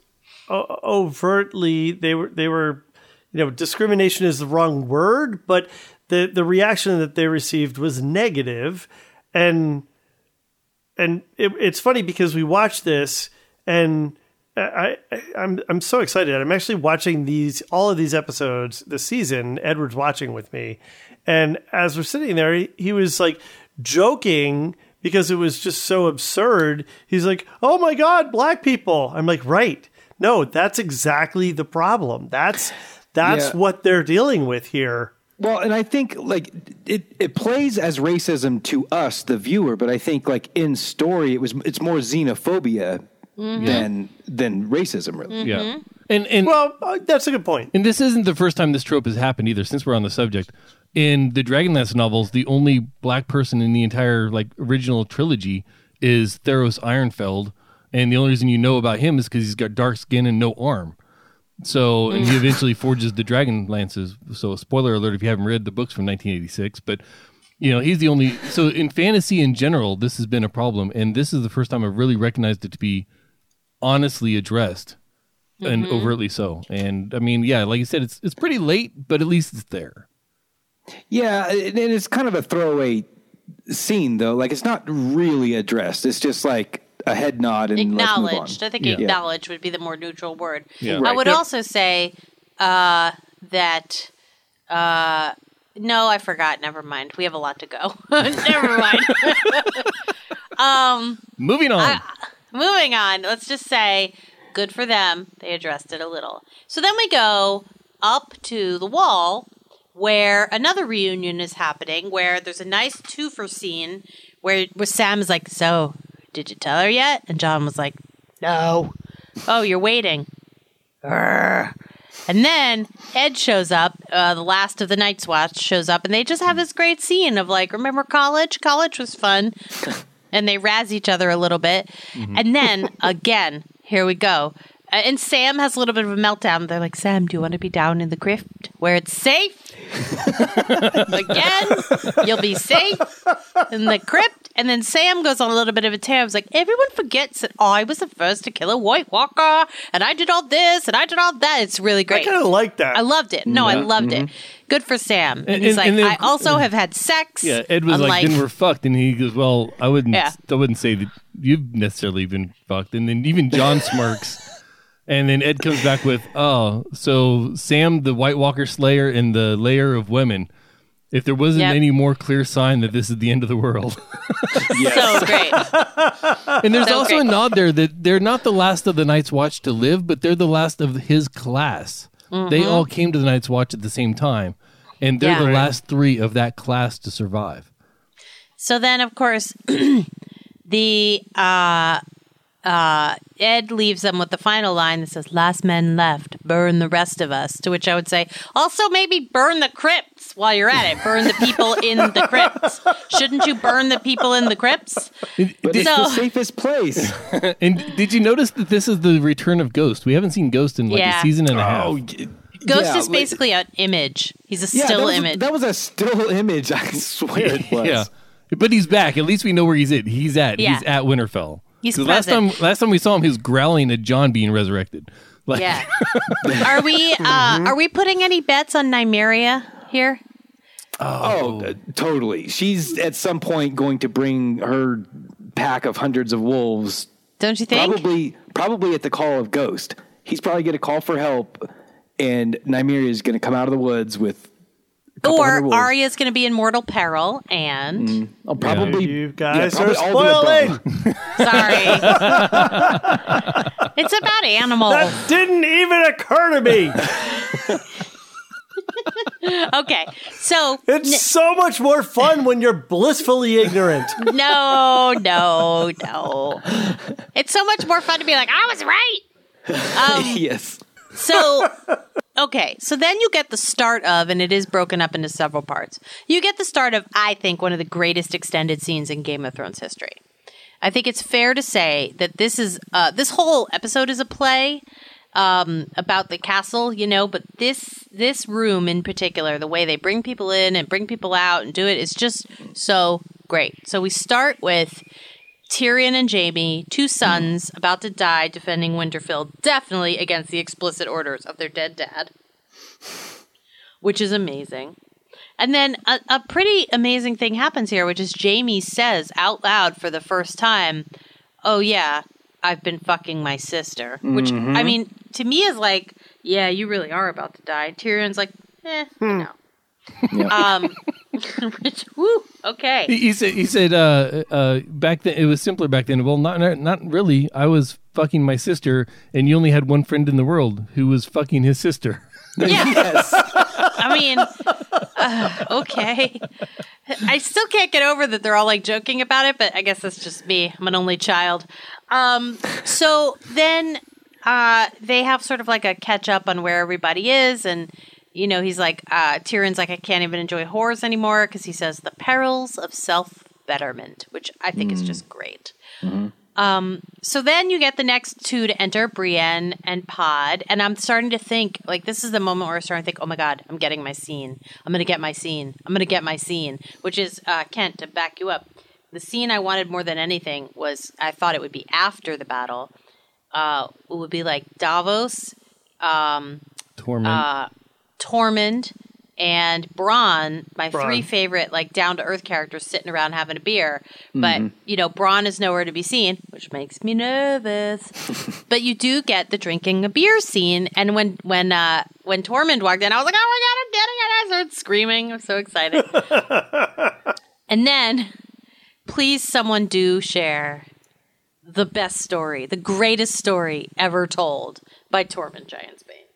overtly they were discrimination is the wrong word, but the reaction that they received was negative, and it's funny because we watched this and I'm so excited. I'm actually watching all of these episodes this season. Edward's watching with me. And as we're sitting there, he was like joking because it was just so absurd. He's like, oh my God, black people. I'm like, right. No, that's exactly the problem. That's what they're dealing with here. Well, and I think like it plays as racism to us, the viewer, but I think like in story, it's more xenophobia than racism, really. Yeah. And well, that's a good point. And this isn't the first time this trope has happened either, since we're on the subject. In the Dragonlance novels, the only black person in the entire original trilogy is Theros Ironfeld, and the only reason you know about him is because he's got dark skin and no arm. So, and he eventually forges the dragon lances. So, spoiler alert if you haven't read the books from 1986, but he's the only. So, in fantasy in general, this has been a problem, and this is the first time I've really recognized it to be honestly addressed, and overtly so. And I mean, yeah, like you said, it's pretty late, but at least it's there. Yeah, and it's kind of a throwaway scene, though. Like, it's not really addressed. It's just like a head nod and acknowledged. I think acknowledged would be the more neutral word. Yeah. Right. I would also say that. No, I forgot. Never mind. We have a lot to go. Never mind. Moving on. Moving on. Let's just say, good for them. They addressed it a little. So then we go up to the wall where another reunion is happening, where there's a nice twofer scene where Sam is like, so, did you tell her yet? And Jon was like, no. Oh, you're waiting. And then Ed shows up, the last of the Night's Watch shows up, and they just have this great scene of like, remember college? College was fun. And they razz each other a little bit. Mm-hmm. And then, again, here we go. And Sam has a little bit of a meltdown. They're like, Sam, do you want to be down in the crypt where it's safe? Again, you'll be safe in the crypt. And then Sam goes on a little bit of a tear. I was like, everyone forgets that I was the first to kill a White Walker, and I did all this, and I did all that. It's really great. I kind of like that. I loved it. No, I loved it. Good for Sam. And he's like, I also have had sex. Yeah, Ed was like, then we're fucked. And he goes, well, I wouldn't say that you've necessarily been fucked. And then even John smirks. And then Ed comes back with, oh, so Sam, the White Walker Slayer, and the Layer of Women. If there wasn't any more clear sign that this is the end of the world. So great. And there's also a nod there that they're not the last of the Night's Watch to live, but they're the last of his class. Mm-hmm. They all came to the Night's Watch at the same time. And they're the last three of that class to survive. So then, of course, Ed leaves them with the final line that says, last man left, burn the rest of us. To which I would say, also maybe burn the crypts while you're at it. Burn the people in the crypts. Shouldn't you burn the people in the crypts? But it's the safest place. And did you notice that this is the return of Ghost? We haven't seen Ghost in a season and a half. Ghost is basically an image. He's a still image. That was a still image. I swear it was. Yeah. But he's back. At least we know where he's at. He's at Winterfell. He's present. Last time we saw him, he was growling at Jon being resurrected. Like, yeah. Are we putting any bets on Nymeria here? Oh, totally. She's at some point going to bring her pack of hundreds of wolves. Don't you think? Probably at the call of Ghost. He's probably going to call for help, and Nymeria is going to come out of the woods with. Or Arya's going to be in mortal peril, and probably you guys are spoiling. Sorry, it's about animals. That didn't even occur to me. Okay, so it's so much more fun when you're blissfully ignorant. No. It's so much more fun to be like, I was right. Yes. So, okay. So then you get the start of, and it is broken up into several parts. You get the start of, I think, one of the greatest extended scenes in Game of Thrones history. I think it's fair to say that this whole episode is a play about the castle, but this room in particular, the way they bring people in and bring people out and do it is just so great. So we start with Tyrion and Jaime, two sons about to die defending Winterfell, definitely against the explicit orders of their dead dad, which is amazing. And then a pretty amazing thing happens here, which is Jaime says out loud for the first time, oh yeah, I've been fucking my sister. Which, I mean, to me is like, yeah, you really are about to die. Tyrion's like, no. Yeah. Which, woo, okay. He said back then, it was simpler back then. Well, not really. I was fucking my sister, and you only had one friend in the world who was fucking his sister. Yeah. Yes. I mean, okay. I still can't get over that they're all like joking about it, but I guess that's just me. I'm an only child. So then they have sort of like a catch up on where everybody is, and he's like, Tyrion's like, I can't even enjoy whores anymore because he says the perils of self-betterment, which I think is just great. Mm-hmm. So then you get the next two to enter, Brienne and Pod, and I'm starting to think, like, this is the moment where I'm starting to think, oh my God, I'm getting my scene. I'm going to get my scene. I'm going to get my scene, which is, Kent, to back you up, the scene I wanted more than anything was, I thought it would be after the battle. It would be like Davos, Tormund, and Bronn, three favorite, like, down-to-earth characters sitting around having a beer. But, Bronn is nowhere to be seen, which makes me nervous. But you do get the drinking a beer scene. And when Tormund walked in, I was like, oh my God, I'm getting it. I started screaming. I'm so excited. And then, please someone do share the best story, the greatest story ever told by Tormund Giantsbane.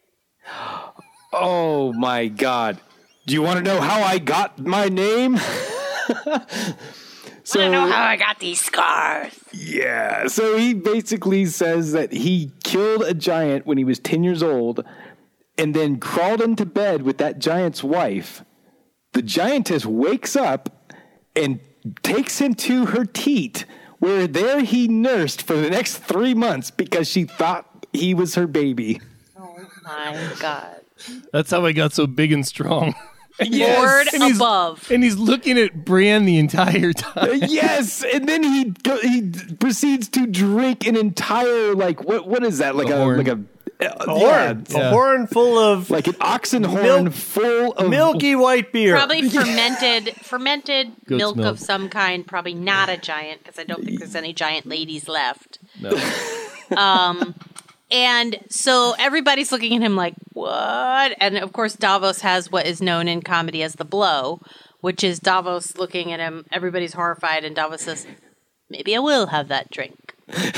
Oh my God. Do you want to know how I got my name? I want to know how I got these scars. Yeah. So he basically says that he killed a giant when he was 10 years old and then crawled into bed with that giant's wife. The giantess wakes up and takes him to her teat, where there he nursed for the next 3 months because she thought he was her baby. Oh my God. That's how I got so big and strong. Lord above. And he's looking at Brienne the entire time. Yes, and then he proceeds to drink an entire, like, what is that? Like a horn. yeah. A horn full of Like an oxen horn full of milky white beer. Probably fermented Goat's milk milk. of some kind. Probably not a giant, because I don't think there's any giant ladies left. No. And so everybody's looking at him like, what? And of course, Davos has what is known in comedy as the blow, which is Davos looking at him. Everybody's horrified, and Davos says, maybe I will have that drink.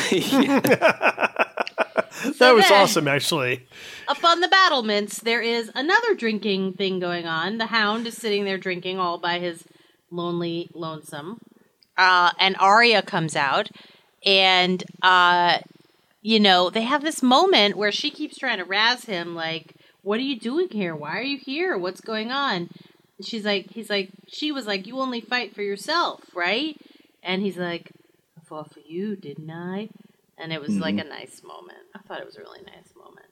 That was awesome, actually. Up on the battlements, there is another drinking thing going on. The Hound is sitting there drinking all by his lonesome. And Arya comes out, and they have this moment where she keeps trying to razz him, like, what are you doing here? Why are you here? What's going on? She was like, you only fight for yourself, right? And he's like, I fought for you, didn't I? And it was like a nice moment. I thought it was a really nice moment.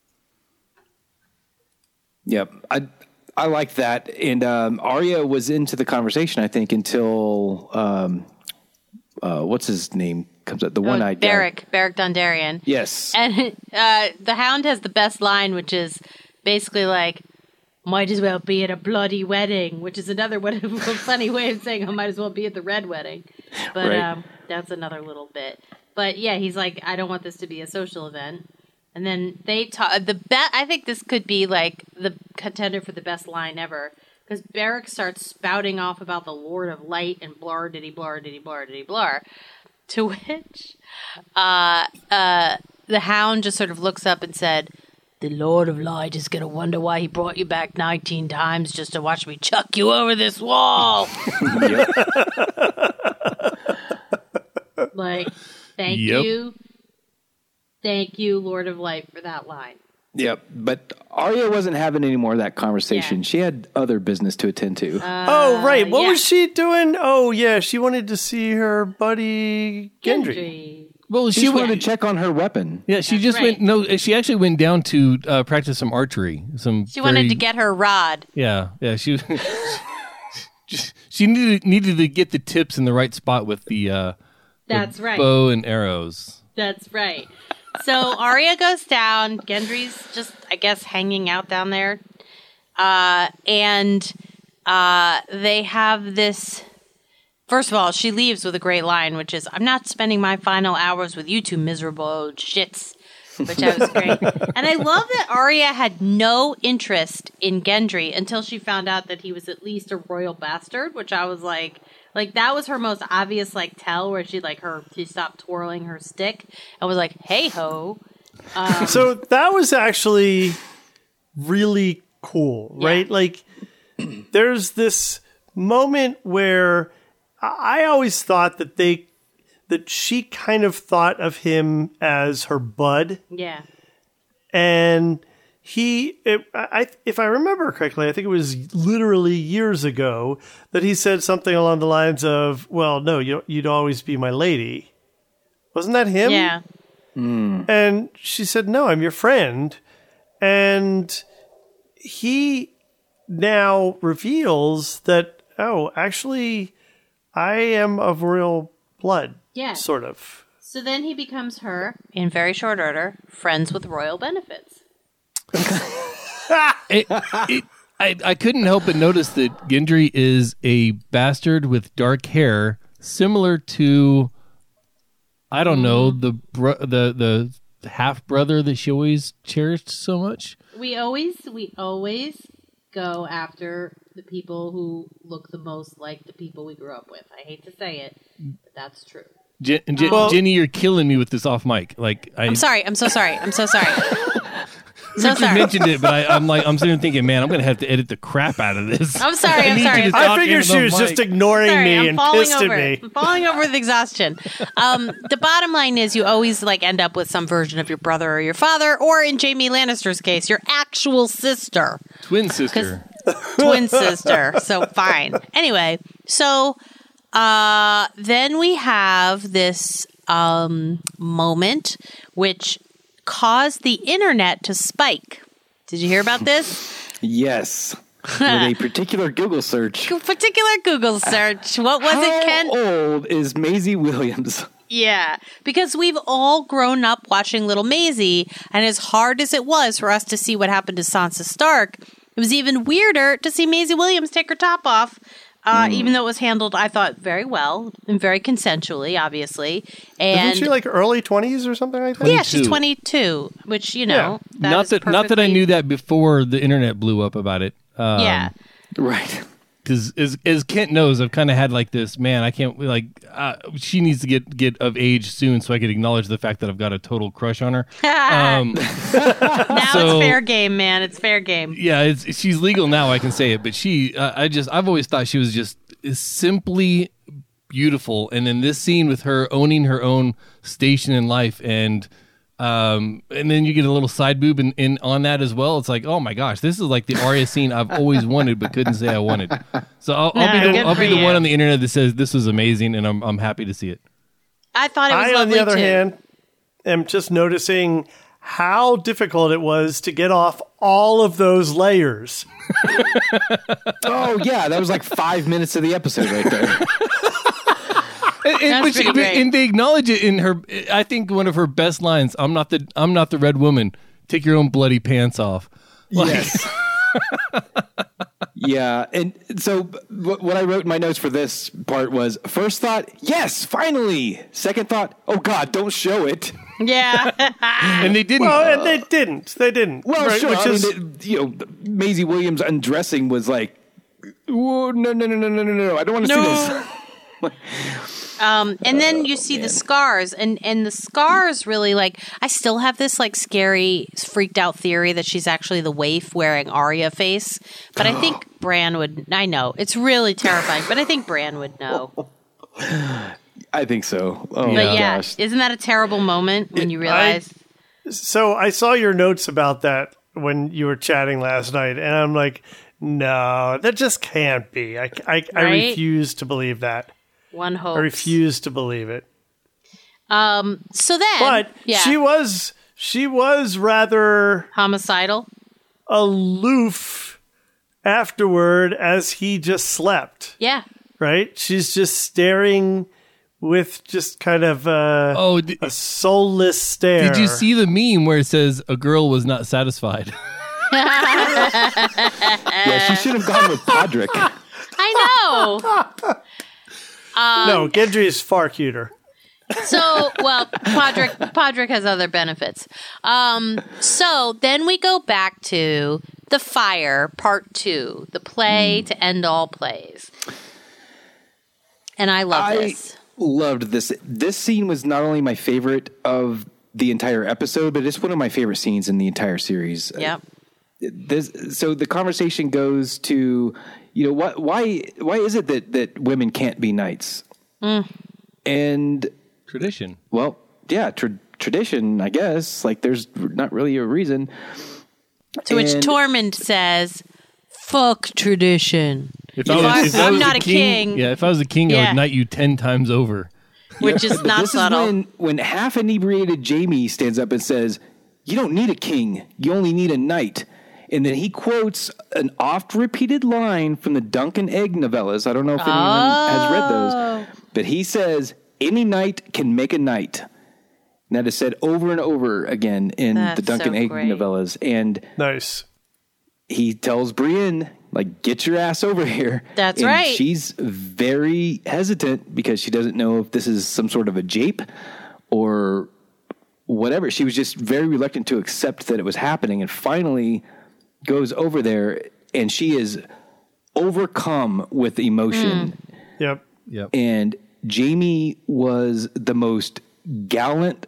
Yep, I like that. And Arya was into the conversation, I think, until what's his name comes up, the one-eyed guy. Beric Dondarrion. Yes, and the Hound has the best line, which is basically like, "Might as well be at a bloody wedding," which is another funny way of saying I might as well be at the red wedding. But right. That's another little bit. But yeah, he's like, I don't want this to be a social event. And then they talk. I think this could be like the contender for the best line ever, because Beric starts spouting off about the Lord of Light and blar diddy blar diddy blar diddy blar, to which the Hound just sort of looks up and said, "The Lord of Light is gonna wonder why he brought you back 19 times just to watch me chuck you over this wall." Like, thank you, Lord of Light, for that line. Yep, but Arya wasn't having any more of that conversation. Yeah. She had other business to attend to. Oh, right. What was she doing? Oh, yeah. She wanted to see her buddy Gendry. Well, she wanted to check on her weapon. Yeah, she just went. No, she actually went down to practice some archery. She wanted to get her rod. Yeah. She she needed to get the tips in the right spot with the That's right. bow and arrows. That's right. So Arya goes down. Gendry's just, I guess, hanging out down there. And they have this... First of all, she leaves with a great line, which is, "I'm not spending my final hours with you two miserable old shits," which I was great. And I love that Arya had no interest in Gendry until she found out that he was at least a royal bastard, which I was like that was her most obvious tell, where she stopped twirling her stick and was like, "Hey ho." So that was actually really cool, right? Like, there's this moment where I always thought that she kind of thought of him as her bud. Yeah. And if I remember correctly, I think it was literally years ago that he said something along the lines of, "Well, no, you'd always be my lady." Wasn't that him? Yeah. And she said, "No, I'm your friend." And he now reveals that, oh, actually, I am of royal blood. Yeah. Sort of. So then he becomes her, in very short order, friends with royal benefits. I couldn't help but notice that Gendry is a bastard with dark hair, similar to, I don't know, the half brother that she always cherished so much. We always go after the people who look the most like the people we grew up with. I hate to say it, but that's true. Jenny, you're killing me with this off mic. I'm sorry. I'm so sorry. So Richard sorry. mentioned it, but I'm sitting there thinking, man, I'm going to have to edit the crap out of this. I'm sorry. I'm need sorry. you to I'm I figured she was just ignoring sorry. me I'm and falling pissed over. at me. I'm falling over with exhaustion. The bottom line is you always like end up with some version of your brother or your father, or in Jaime Lannister's case, your actual sister. Twin sister. Twin sister. So fine. Anyway, so then we have this moment which caused the internet to spike. Did you hear about this? Yes. With a particular Google search. Particular Google search. What was it, Ken? How old is Maisie Williams? Yeah, because we've all grown up watching Little Maisie, and as hard as it was for us to see what happened to Sansa Stark, it was even weirder to see Maisie Williams take her top off, even though it was handled, I thought, very well and very consensually, obviously. And Isn't she like early 20s or something like that? yeah, she's 22, which, you know, Not that I knew that before the internet blew up about it. Yeah. Right. Because as Kent knows, I've kind of had like this, man, I can't, she needs to get of age soon so I can acknowledge the fact that I've got a total crush on her. Now so- it's fair game, man. It's fair game. Yeah, she's legal now, I can say it, but I've always thought she was just simply beautiful. And in this scene with her owning her own station in life and then you get a little side boob in on that as well. It's like, oh my gosh, this is like the Arya scene I've always wanted but couldn't say I wanted. So I'll be the one on the internet that says this was amazing, and I'm happy to see it. I thought it was I, on lovely, the other too. hand, am just noticing how difficult it was to get off all of those layers. Oh, yeah. That was like 5 minutes of the episode right there. That's pretty great. And they acknowledge it in her. I think one of her best lines. I'm not the red woman. Take your own bloody pants off. Yes. Yeah. And so what I wrote in my notes for this part was, first thought, yes, finally. Second thought, oh God, don't show it. Yeah. And they didn't. Well, and they didn't. They didn't. Well, right? sure. Which I is, mean, Maisie Williams undressing was like, whoa, no. I don't want to see this. And then you see the scars, and the scars really, like, I still have this like scary, freaked out theory that she's actually the waif wearing Arya face. But I think Bran would. I know it's really terrifying, but I think Bran would know. I think so. Oh But my yeah, gosh. isn't that a terrible moment when you realize? so I saw your notes about that when you were chatting last night, and I'm like, no, that just can't be. I refuse to believe that. One hope. I refuse to believe it. So then, But yeah, she was rather homicidal. aloof afterward as he just slept, Yeah. right? She's just staring with just kind of a soulless stare. Did you see the meme where it says a girl was not satisfied? Yeah, she should have gone with Podrick. I know. No, Gendry is far cuter. So, well, Podrick has other benefits. So then we go back to The Fire, Part 2, the play to end all plays. And I love this. Loved this. This scene was not only my favorite of the entire episode, but it's one of my favorite scenes in the entire series. Yep. So the conversation goes to, why is it that women can't be knights? And Tradition. well, yeah, tradition, I guess. Like, there's not really a reason. To which Tormund says, "Fuck tradition." I'm not a king. Yeah, if I was a king, I Yeah. would knight you 10 times over. Which is not This subtle. is when half inebriated Jaime stands up and says, "You don't need a king. You only need a knight." And then he quotes an oft-repeated line from the Duncan Egg novellas. I don't know if anyone has read those. But he says, "Any knight can make a knight." And that is said over and over again in That's the Duncan so Egg great. novellas. And Nice. he tells Brienne, like, get your ass over here. That's and right. She's very hesitant because she doesn't know if this is some sort of a jape or whatever. She was just very reluctant to accept that it was happening, and finally goes over there, and she is overcome with emotion. Yep. Yep. And Jaime was the most gallant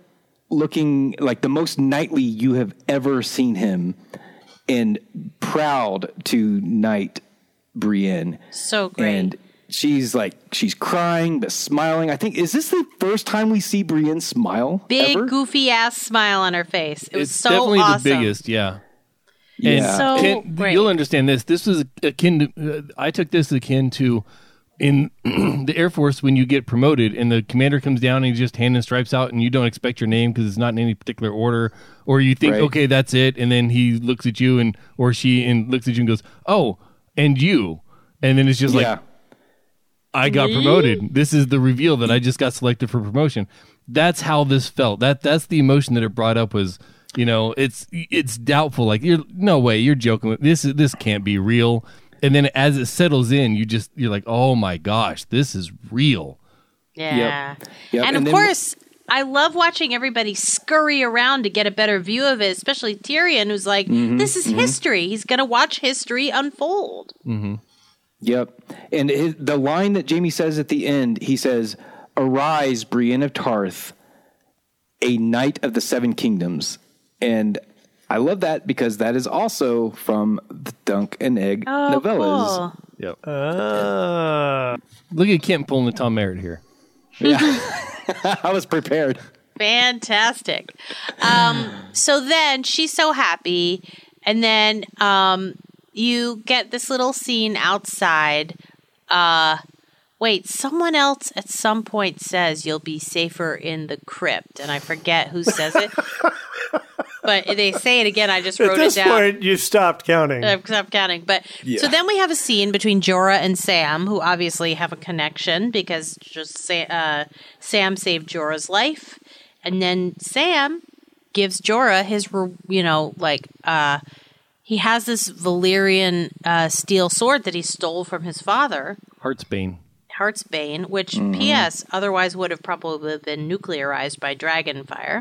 looking like the most knightly you have ever seen him, and proud to knight Brienne. So great. And she's crying but smiling. I think, is this the first time we see Brienne smile? Big ever? goofy ass smile on her face. It was It's so definitely awesome. the biggest, yeah. Yeah. So great. You'll understand this. This was akin to, I took this akin to in the Air Force when you get promoted and the commander comes down and he just hand and stripes out and you don't expect your name because it's not in any particular order, or you think, Right. okay, that's it. And then he looks at you or she looks at you and goes, oh, and you. And then it's just like, I got promoted. This is the reveal that I just got selected for promotion. That's how this felt. That's the emotion that it brought up was, it's doubtful. Like, no way, you're joking with this can't be real. And then as it settles in, you're like, oh my gosh, this is real. Yeah. Yep. And of then- course, I love watching everybody scurry around to get a better view of it, especially Tyrion, who's like, this is history. He's going to watch history unfold. Yep. And the line that Jamie says at the end, he says, "Arise, Brienne of Tarth, a knight of the Seven Kingdoms." And I love that because that is also from the Dunk and Egg novellas. Cool. Yep. Look at Kent pulling the Tom Merritt here. I was prepared. Fantastic. So then she's so happy. And then you get this little scene outside. Wait, someone else at some point says you'll be safer in the crypt. And I forget who says it. But they say it again. I just wrote it down. At this point, you stopped counting. I've stopped counting. But so then we have a scene between Jorah and Sam, who obviously have a connection because Sam saved Jorah's life, and then Sam gives Jorah his, he has this Valyrian steel sword that he stole from his father, Heartsbane, which, P.S., otherwise would have probably been nuclearized by dragonfire.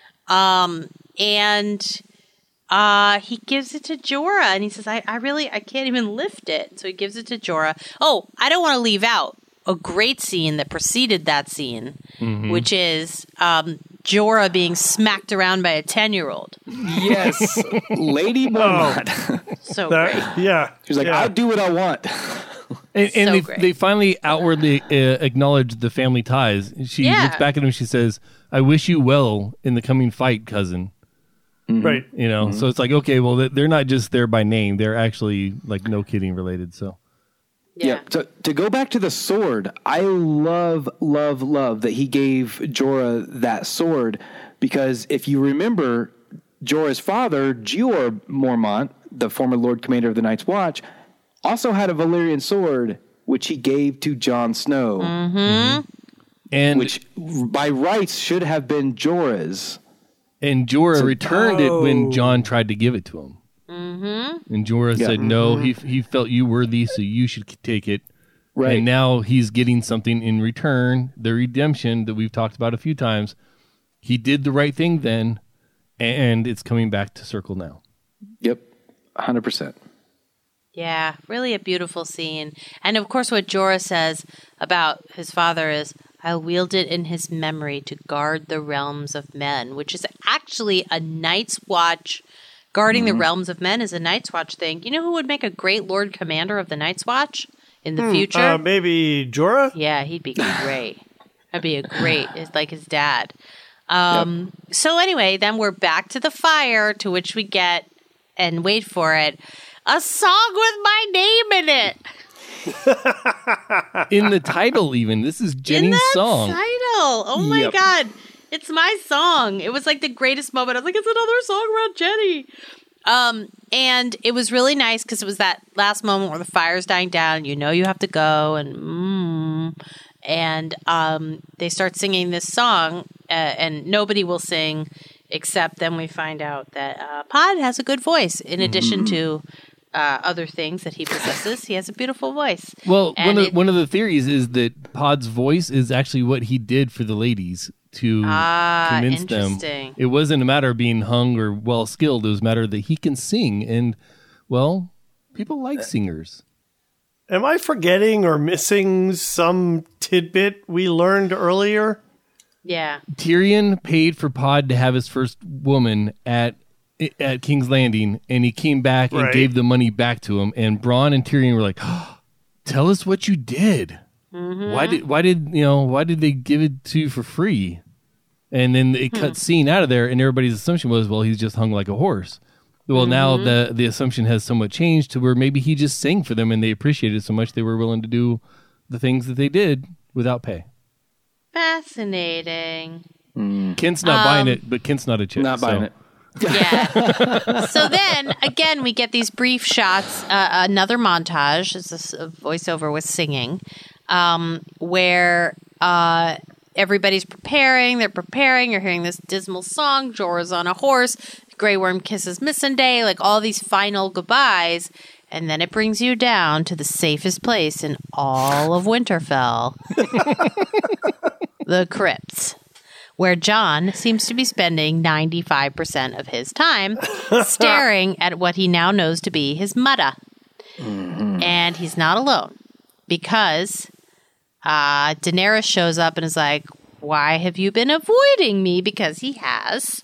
And he gives it to Jorah, and he says, I can't even lift it. So he gives it to Jorah. Oh, I don't want to leave out a great scene that preceded that scene, which is Jorah being smacked around by a 10-year-old. Yes. Lady Mormont. So great. Yeah. She's like, I'll do what I want. And great. they finally outwardly acknowledge the family ties. She looks back at him and she says, I wish you well in the coming fight, cousin. Right. So it's like, okay, well, they're not just there by name. They're actually, like, no kidding related. So, Yeah. So to go back to the sword, I love that he gave Jorah that sword, because if you remember, Jorah's father, Jeor Mormont, the former Lord Commander of the Night's Watch, also had a Valyrian sword, which he gave to Jon Snow, and which by rights should have been Jorah's. And Jorah returned it when Jon tried to give it to him. And Jorah said, no, he felt you worthy, so you should take it. Right. And now he's getting something in return, the redemption that we've talked about a few times. He did the right thing then, and it's coming back to circle now. Yep, 100%. Yeah, really a beautiful scene. And of course, what Jorah says about his father is, I'll wield it in his memory to guard the realms of men, which is actually a Night's Watch. Guarding the realms of men is a Night's Watch thing. You know who would make a great Lord Commander of the Night's Watch in the future? Maybe Jorah? Yeah, he'd be great. That'd be it's like his dad. So anyway, then we're back to the fire, to which we get, and wait for it, a song with my name in it. In the title, even. This is Jenny's song. Title. Oh my Yep. God. It's my song. It was like the greatest moment. I was like, it's another song about Jenny. And it was really nice because it was that last moment where the fire's dying down. You know you have to go, and they start singing this song, and nobody will sing except then we find out that Pod has a good voice in addition to other things that he possesses. He has a beautiful voice. Well, And one of the theories is that Pod's voice is actually what he did for the ladies to convince them. interesting. It wasn't a matter of being hung or well skilled. It was a matter that he can sing, and well, people like singers. Am I forgetting or missing some tidbit we learned earlier? Yeah. Tyrion paid for Pod to have his first woman at King's Landing, and he came back and gave the money back to him. And Bronn and Tyrion were like, oh, "Tell us what you did. Why did they give it to you for free?" And then it cut scene out of there, and everybody's assumption was, well, he's just hung like a horse. Well, now the assumption has somewhat changed to where maybe he just sang for them, and they appreciated it so much they were willing to do the things that they did without pay. Fascinating. Kent's not buying it, but Kent's not a chick. Not buying it. Yeah. So then, again, we get these brief shots, another montage, it's a voiceover with singing, where everybody's preparing. They're preparing. You're hearing this dismal song. Jorah's on a horse. Grey Worm kisses Missandei, like all these final goodbyes. And then it brings you down to the safest place in all of Winterfell. The crypts, where Jon seems to be spending 95% of his time staring at what he now knows to be his mudda. And he's not alone, because Daenerys shows up and is like, "Why have you been avoiding me?" Because he has.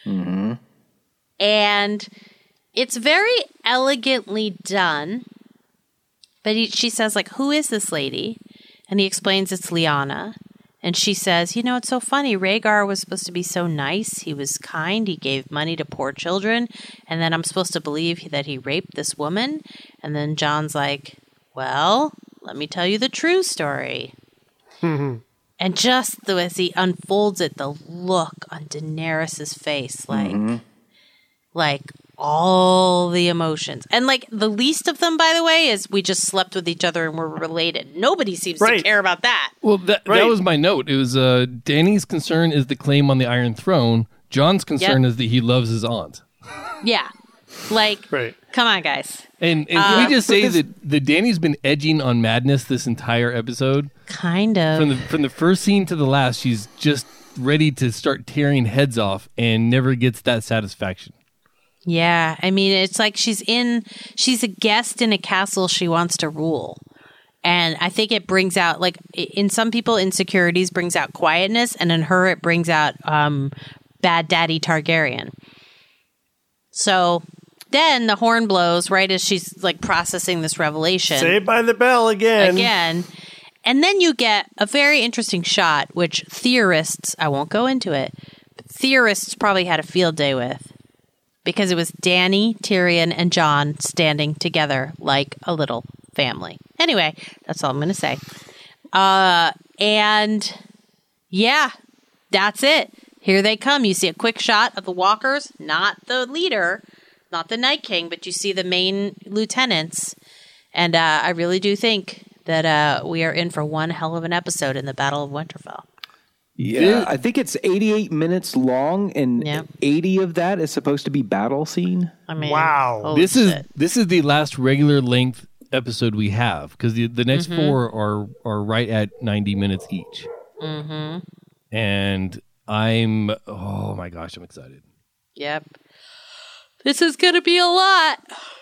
And it's very elegantly done. But she says, like, "Who is this lady?" And he explains it's Lyanna. And she says, "You know, it's so funny. Rhaegar was supposed to be so nice. He was kind. He gave money to poor children. And then I'm supposed to believe that he raped this woman." And then Jon's like, "Well, let me tell you the true story." And just as he unfolds it, the look on Daenerys' face, like all the emotions. And like the least of them, by the way, is we just slept with each other and we're related. Nobody seems to care about that. Well, that was my note. It was Dany's concern is the claim on the Iron Throne. Jon's concern is that he loves his aunt. Yeah. Like, come on, guys. And can we just say that Dany's been edging on madness this entire episode? Kind of. From the first scene to the last, she's just ready to start tearing heads off and never gets that satisfaction. Yeah, I mean, it's like she's a guest in a castle she wants to rule. And I think it brings out, like, in some people, insecurities brings out quietness, and in her, it brings out Bad Daddy Targaryen. So then the horn blows right as she's, like, processing this revelation. Saved by the bell again. And then you get a very interesting shot, which theorists, I won't go into it, but theorists probably had a field day with. Because it was Dany, Tyrion, and Jon standing together like a little family. Anyway, that's all I'm going to say. And yeah, that's it. Here they come. You see a quick shot of the walkers, not the leader, not the Night King, but you see the main lieutenants. And I really do think that we are in for one hell of an episode in the Battle of Winterfell. Yeah, I think it's 88 minutes long, and 80 of that is supposed to be battle scene. I mean, wow. This is the last regular length episode we have, because the next four are right at 90 minutes each. And oh my gosh, I'm excited. Yep. This is going to be a lot.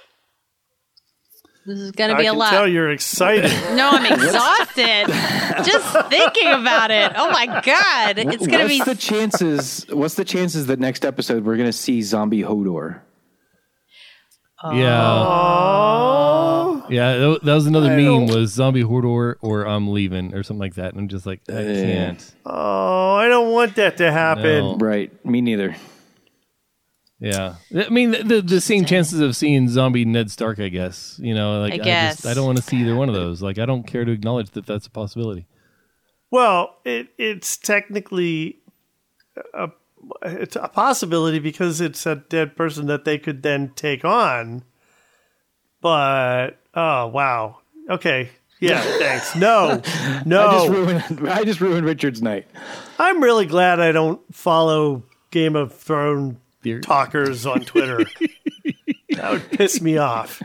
This is going to be a lot. I can tell you're excited. No, I'm exhausted. Just thinking about it. Oh my God. It's going to be. What's the chances that next episode we're going to see zombie Hodor? Yeah. Oh. Yeah, that was another meme was zombie Hodor or I'm leaving or something like that. And I'm just like, I can't. Oh, I don't want that to happen. No. Right. Me neither. Yeah, I mean the same chances of seeing zombie Ned Stark, I guess. You know, like I don't want to see either one of those. Like I don't care to acknowledge that that's a possibility. Well, it's technically it's a possibility because it's a dead person that they could then take on. But oh wow, okay, yeah, thanks. No. I just ruined Richard's night. I'm really glad I don't follow Game of Thrones talkers on Twitter. That would piss me off.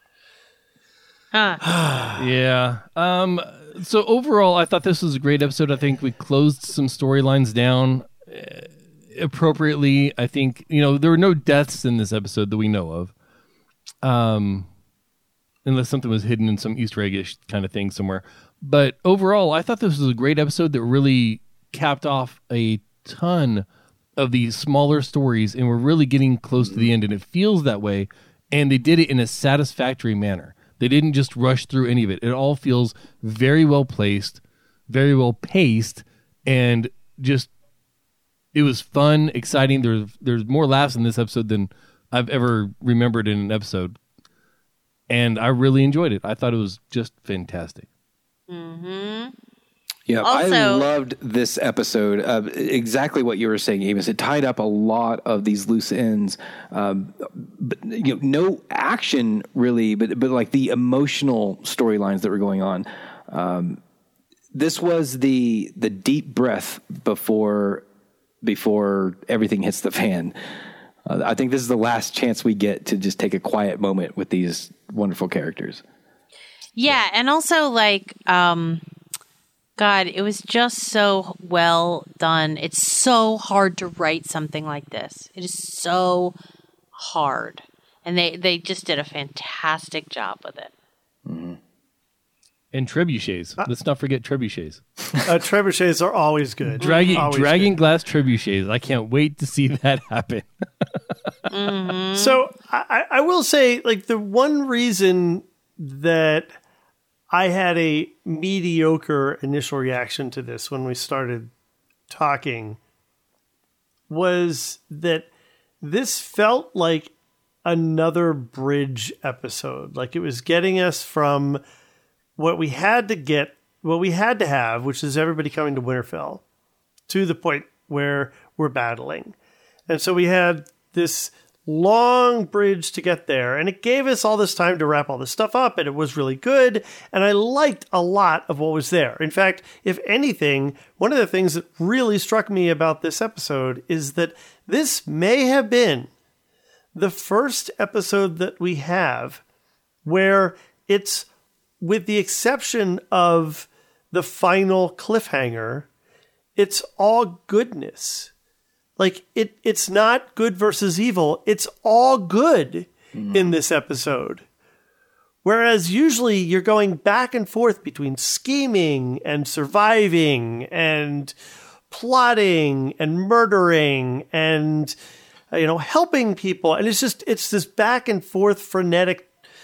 Yeah. So overall, I thought this was a great episode. I think we closed some storylines down appropriately. I think, there were no deaths in this episode that we know of. Unless something was hidden in some Easter egg-ish kind of thing somewhere. But overall, I thought this was a great episode that really capped off a ton of these smaller stories, and we're really getting close to the end, and it feels that way. And they did it in a satisfactory manner. They didn't just rush through any of it. It all feels very well placed, very well paced, and just it was fun, exciting. There's more laughs in this episode than I've ever remembered in an episode, and I really enjoyed it. I thought it was just fantastic. Mm-hmm. Yeah, Also, I loved this episode. Exactly what you were saying, Amos. It tied up a lot of these loose ends. But, no action really, but like the emotional storylines that were going on. This was the deep breath before everything hits the fan. I think this is the last chance we get to just take a quiet moment with these wonderful characters. Yeah, and also like, God, it was just so well done. It's so hard to write something like this. It is so hard, and they just did a fantastic job with it. Mm-hmm. And trebuchets. Let's not forget trebuchets. Trebuchets are always good. Dragging Always glass trebuchets. I can't wait to see that happen. Mm-hmm. So I will say, like, the one reason that I had a mediocre initial reaction to this when we started talking was that this felt like another bridge episode. Like, it was getting us from what we had to have, which is everybody coming to Winterfell, to the point where we're battling. And so we had this long bridge to get there, and it gave us all this time to wrap all this stuff up, and it was really good, and I liked a lot of what was there. In fact, if anything, one of the things that really struck me about this episode is that this may have been the first episode that we have where it's, with the exception of the final cliffhanger, it's all goodness. Like, it's not good versus evil. It's all good in this episode. Whereas usually you're going back and forth between scheming and surviving and plotting and murdering and, helping people. And it's this back and forth frenetic,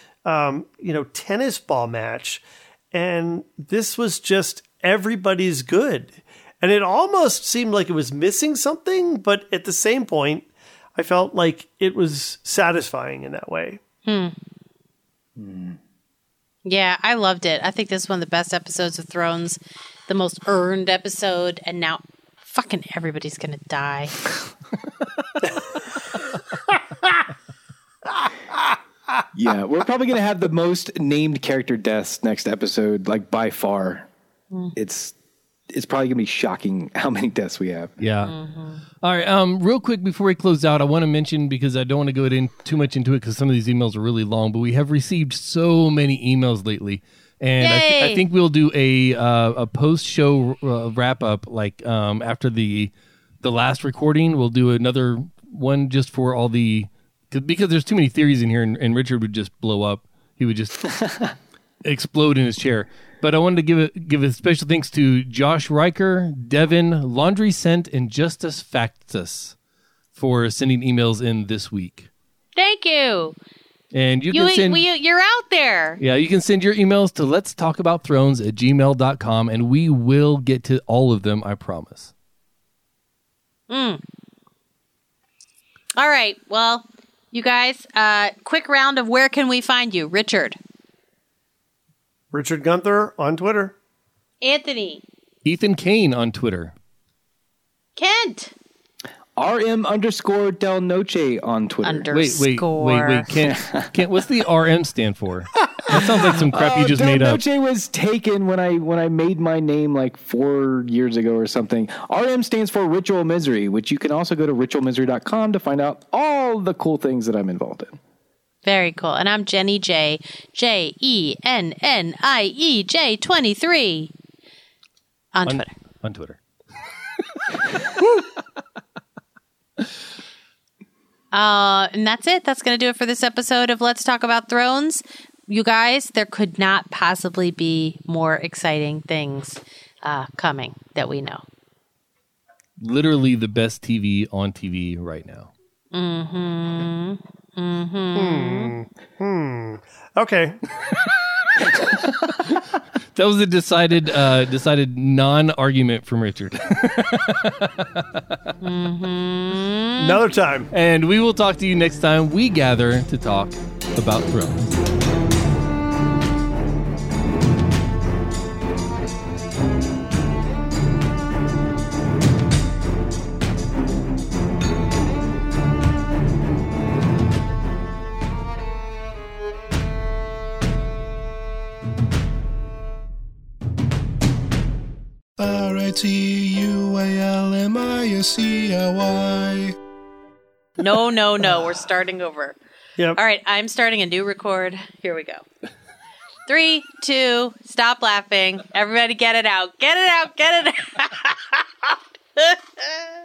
tennis ball match. And this was just everybody's good. And it almost seemed like it was missing something, but at the same point, I felt like it was satisfying in that way. Yeah, I loved it. I think this is one of the best episodes of Thrones, the most earned episode, and now fucking everybody's gonna die. Yeah, we're probably going to have the most named character deaths next episode, like by far. It's probably going to be shocking how many deaths we have. Yeah. All right. Real quick before we close out, I want to mention, because I don't want to go too much into it because some of these emails are really long, but we have received so many emails lately. And I think we'll do a post-show wrap up, like after the last recording. We'll do another one just for all the, because there's too many theories in here, and Richard would just blow up. He would just explode in his chair. But I wanted to give a special thanks to Josh Riker, Devin, Laundry Scent, and Justus Factus for sending emails in this week. Thank you. And you can send, you're out there. Yeah, you can send your emails to letstalkaboutthrones@gmail.com, and we will get to all of them, I promise. All right. Well, you guys, quick round of where can we find you? Richard Gunther on Twitter. Anthony. Ethan Kane on Twitter. Kent. RM_Del Noche on Twitter. Wait. Kent, what's the RM stand for? That sounds like some crap you just made up. Del Noche was taken when I made my name like 4 years ago or something. RM stands for Ritual Misery, which you can also go to ritualmisery.com to find out all the cool things that I'm involved in. Very cool. And I'm Jenny J. JENNIEJ23 on Twitter. On Twitter. And that's it. That's going to do it for this episode of Let's Talk About Thrones. You guys, there could not possibly be more exciting things coming that we know. literally the best TV on TV right now. Okay. That was a decided non-argument from Richard. Another time. And we will talk to you next time we gather to talk about Thrones. RITUALMISCLY. No. We're starting over. Yep. All right, I'm starting a new record. Here we go. 3, 2, stop laughing. Everybody get it out. Get it out. Get it out.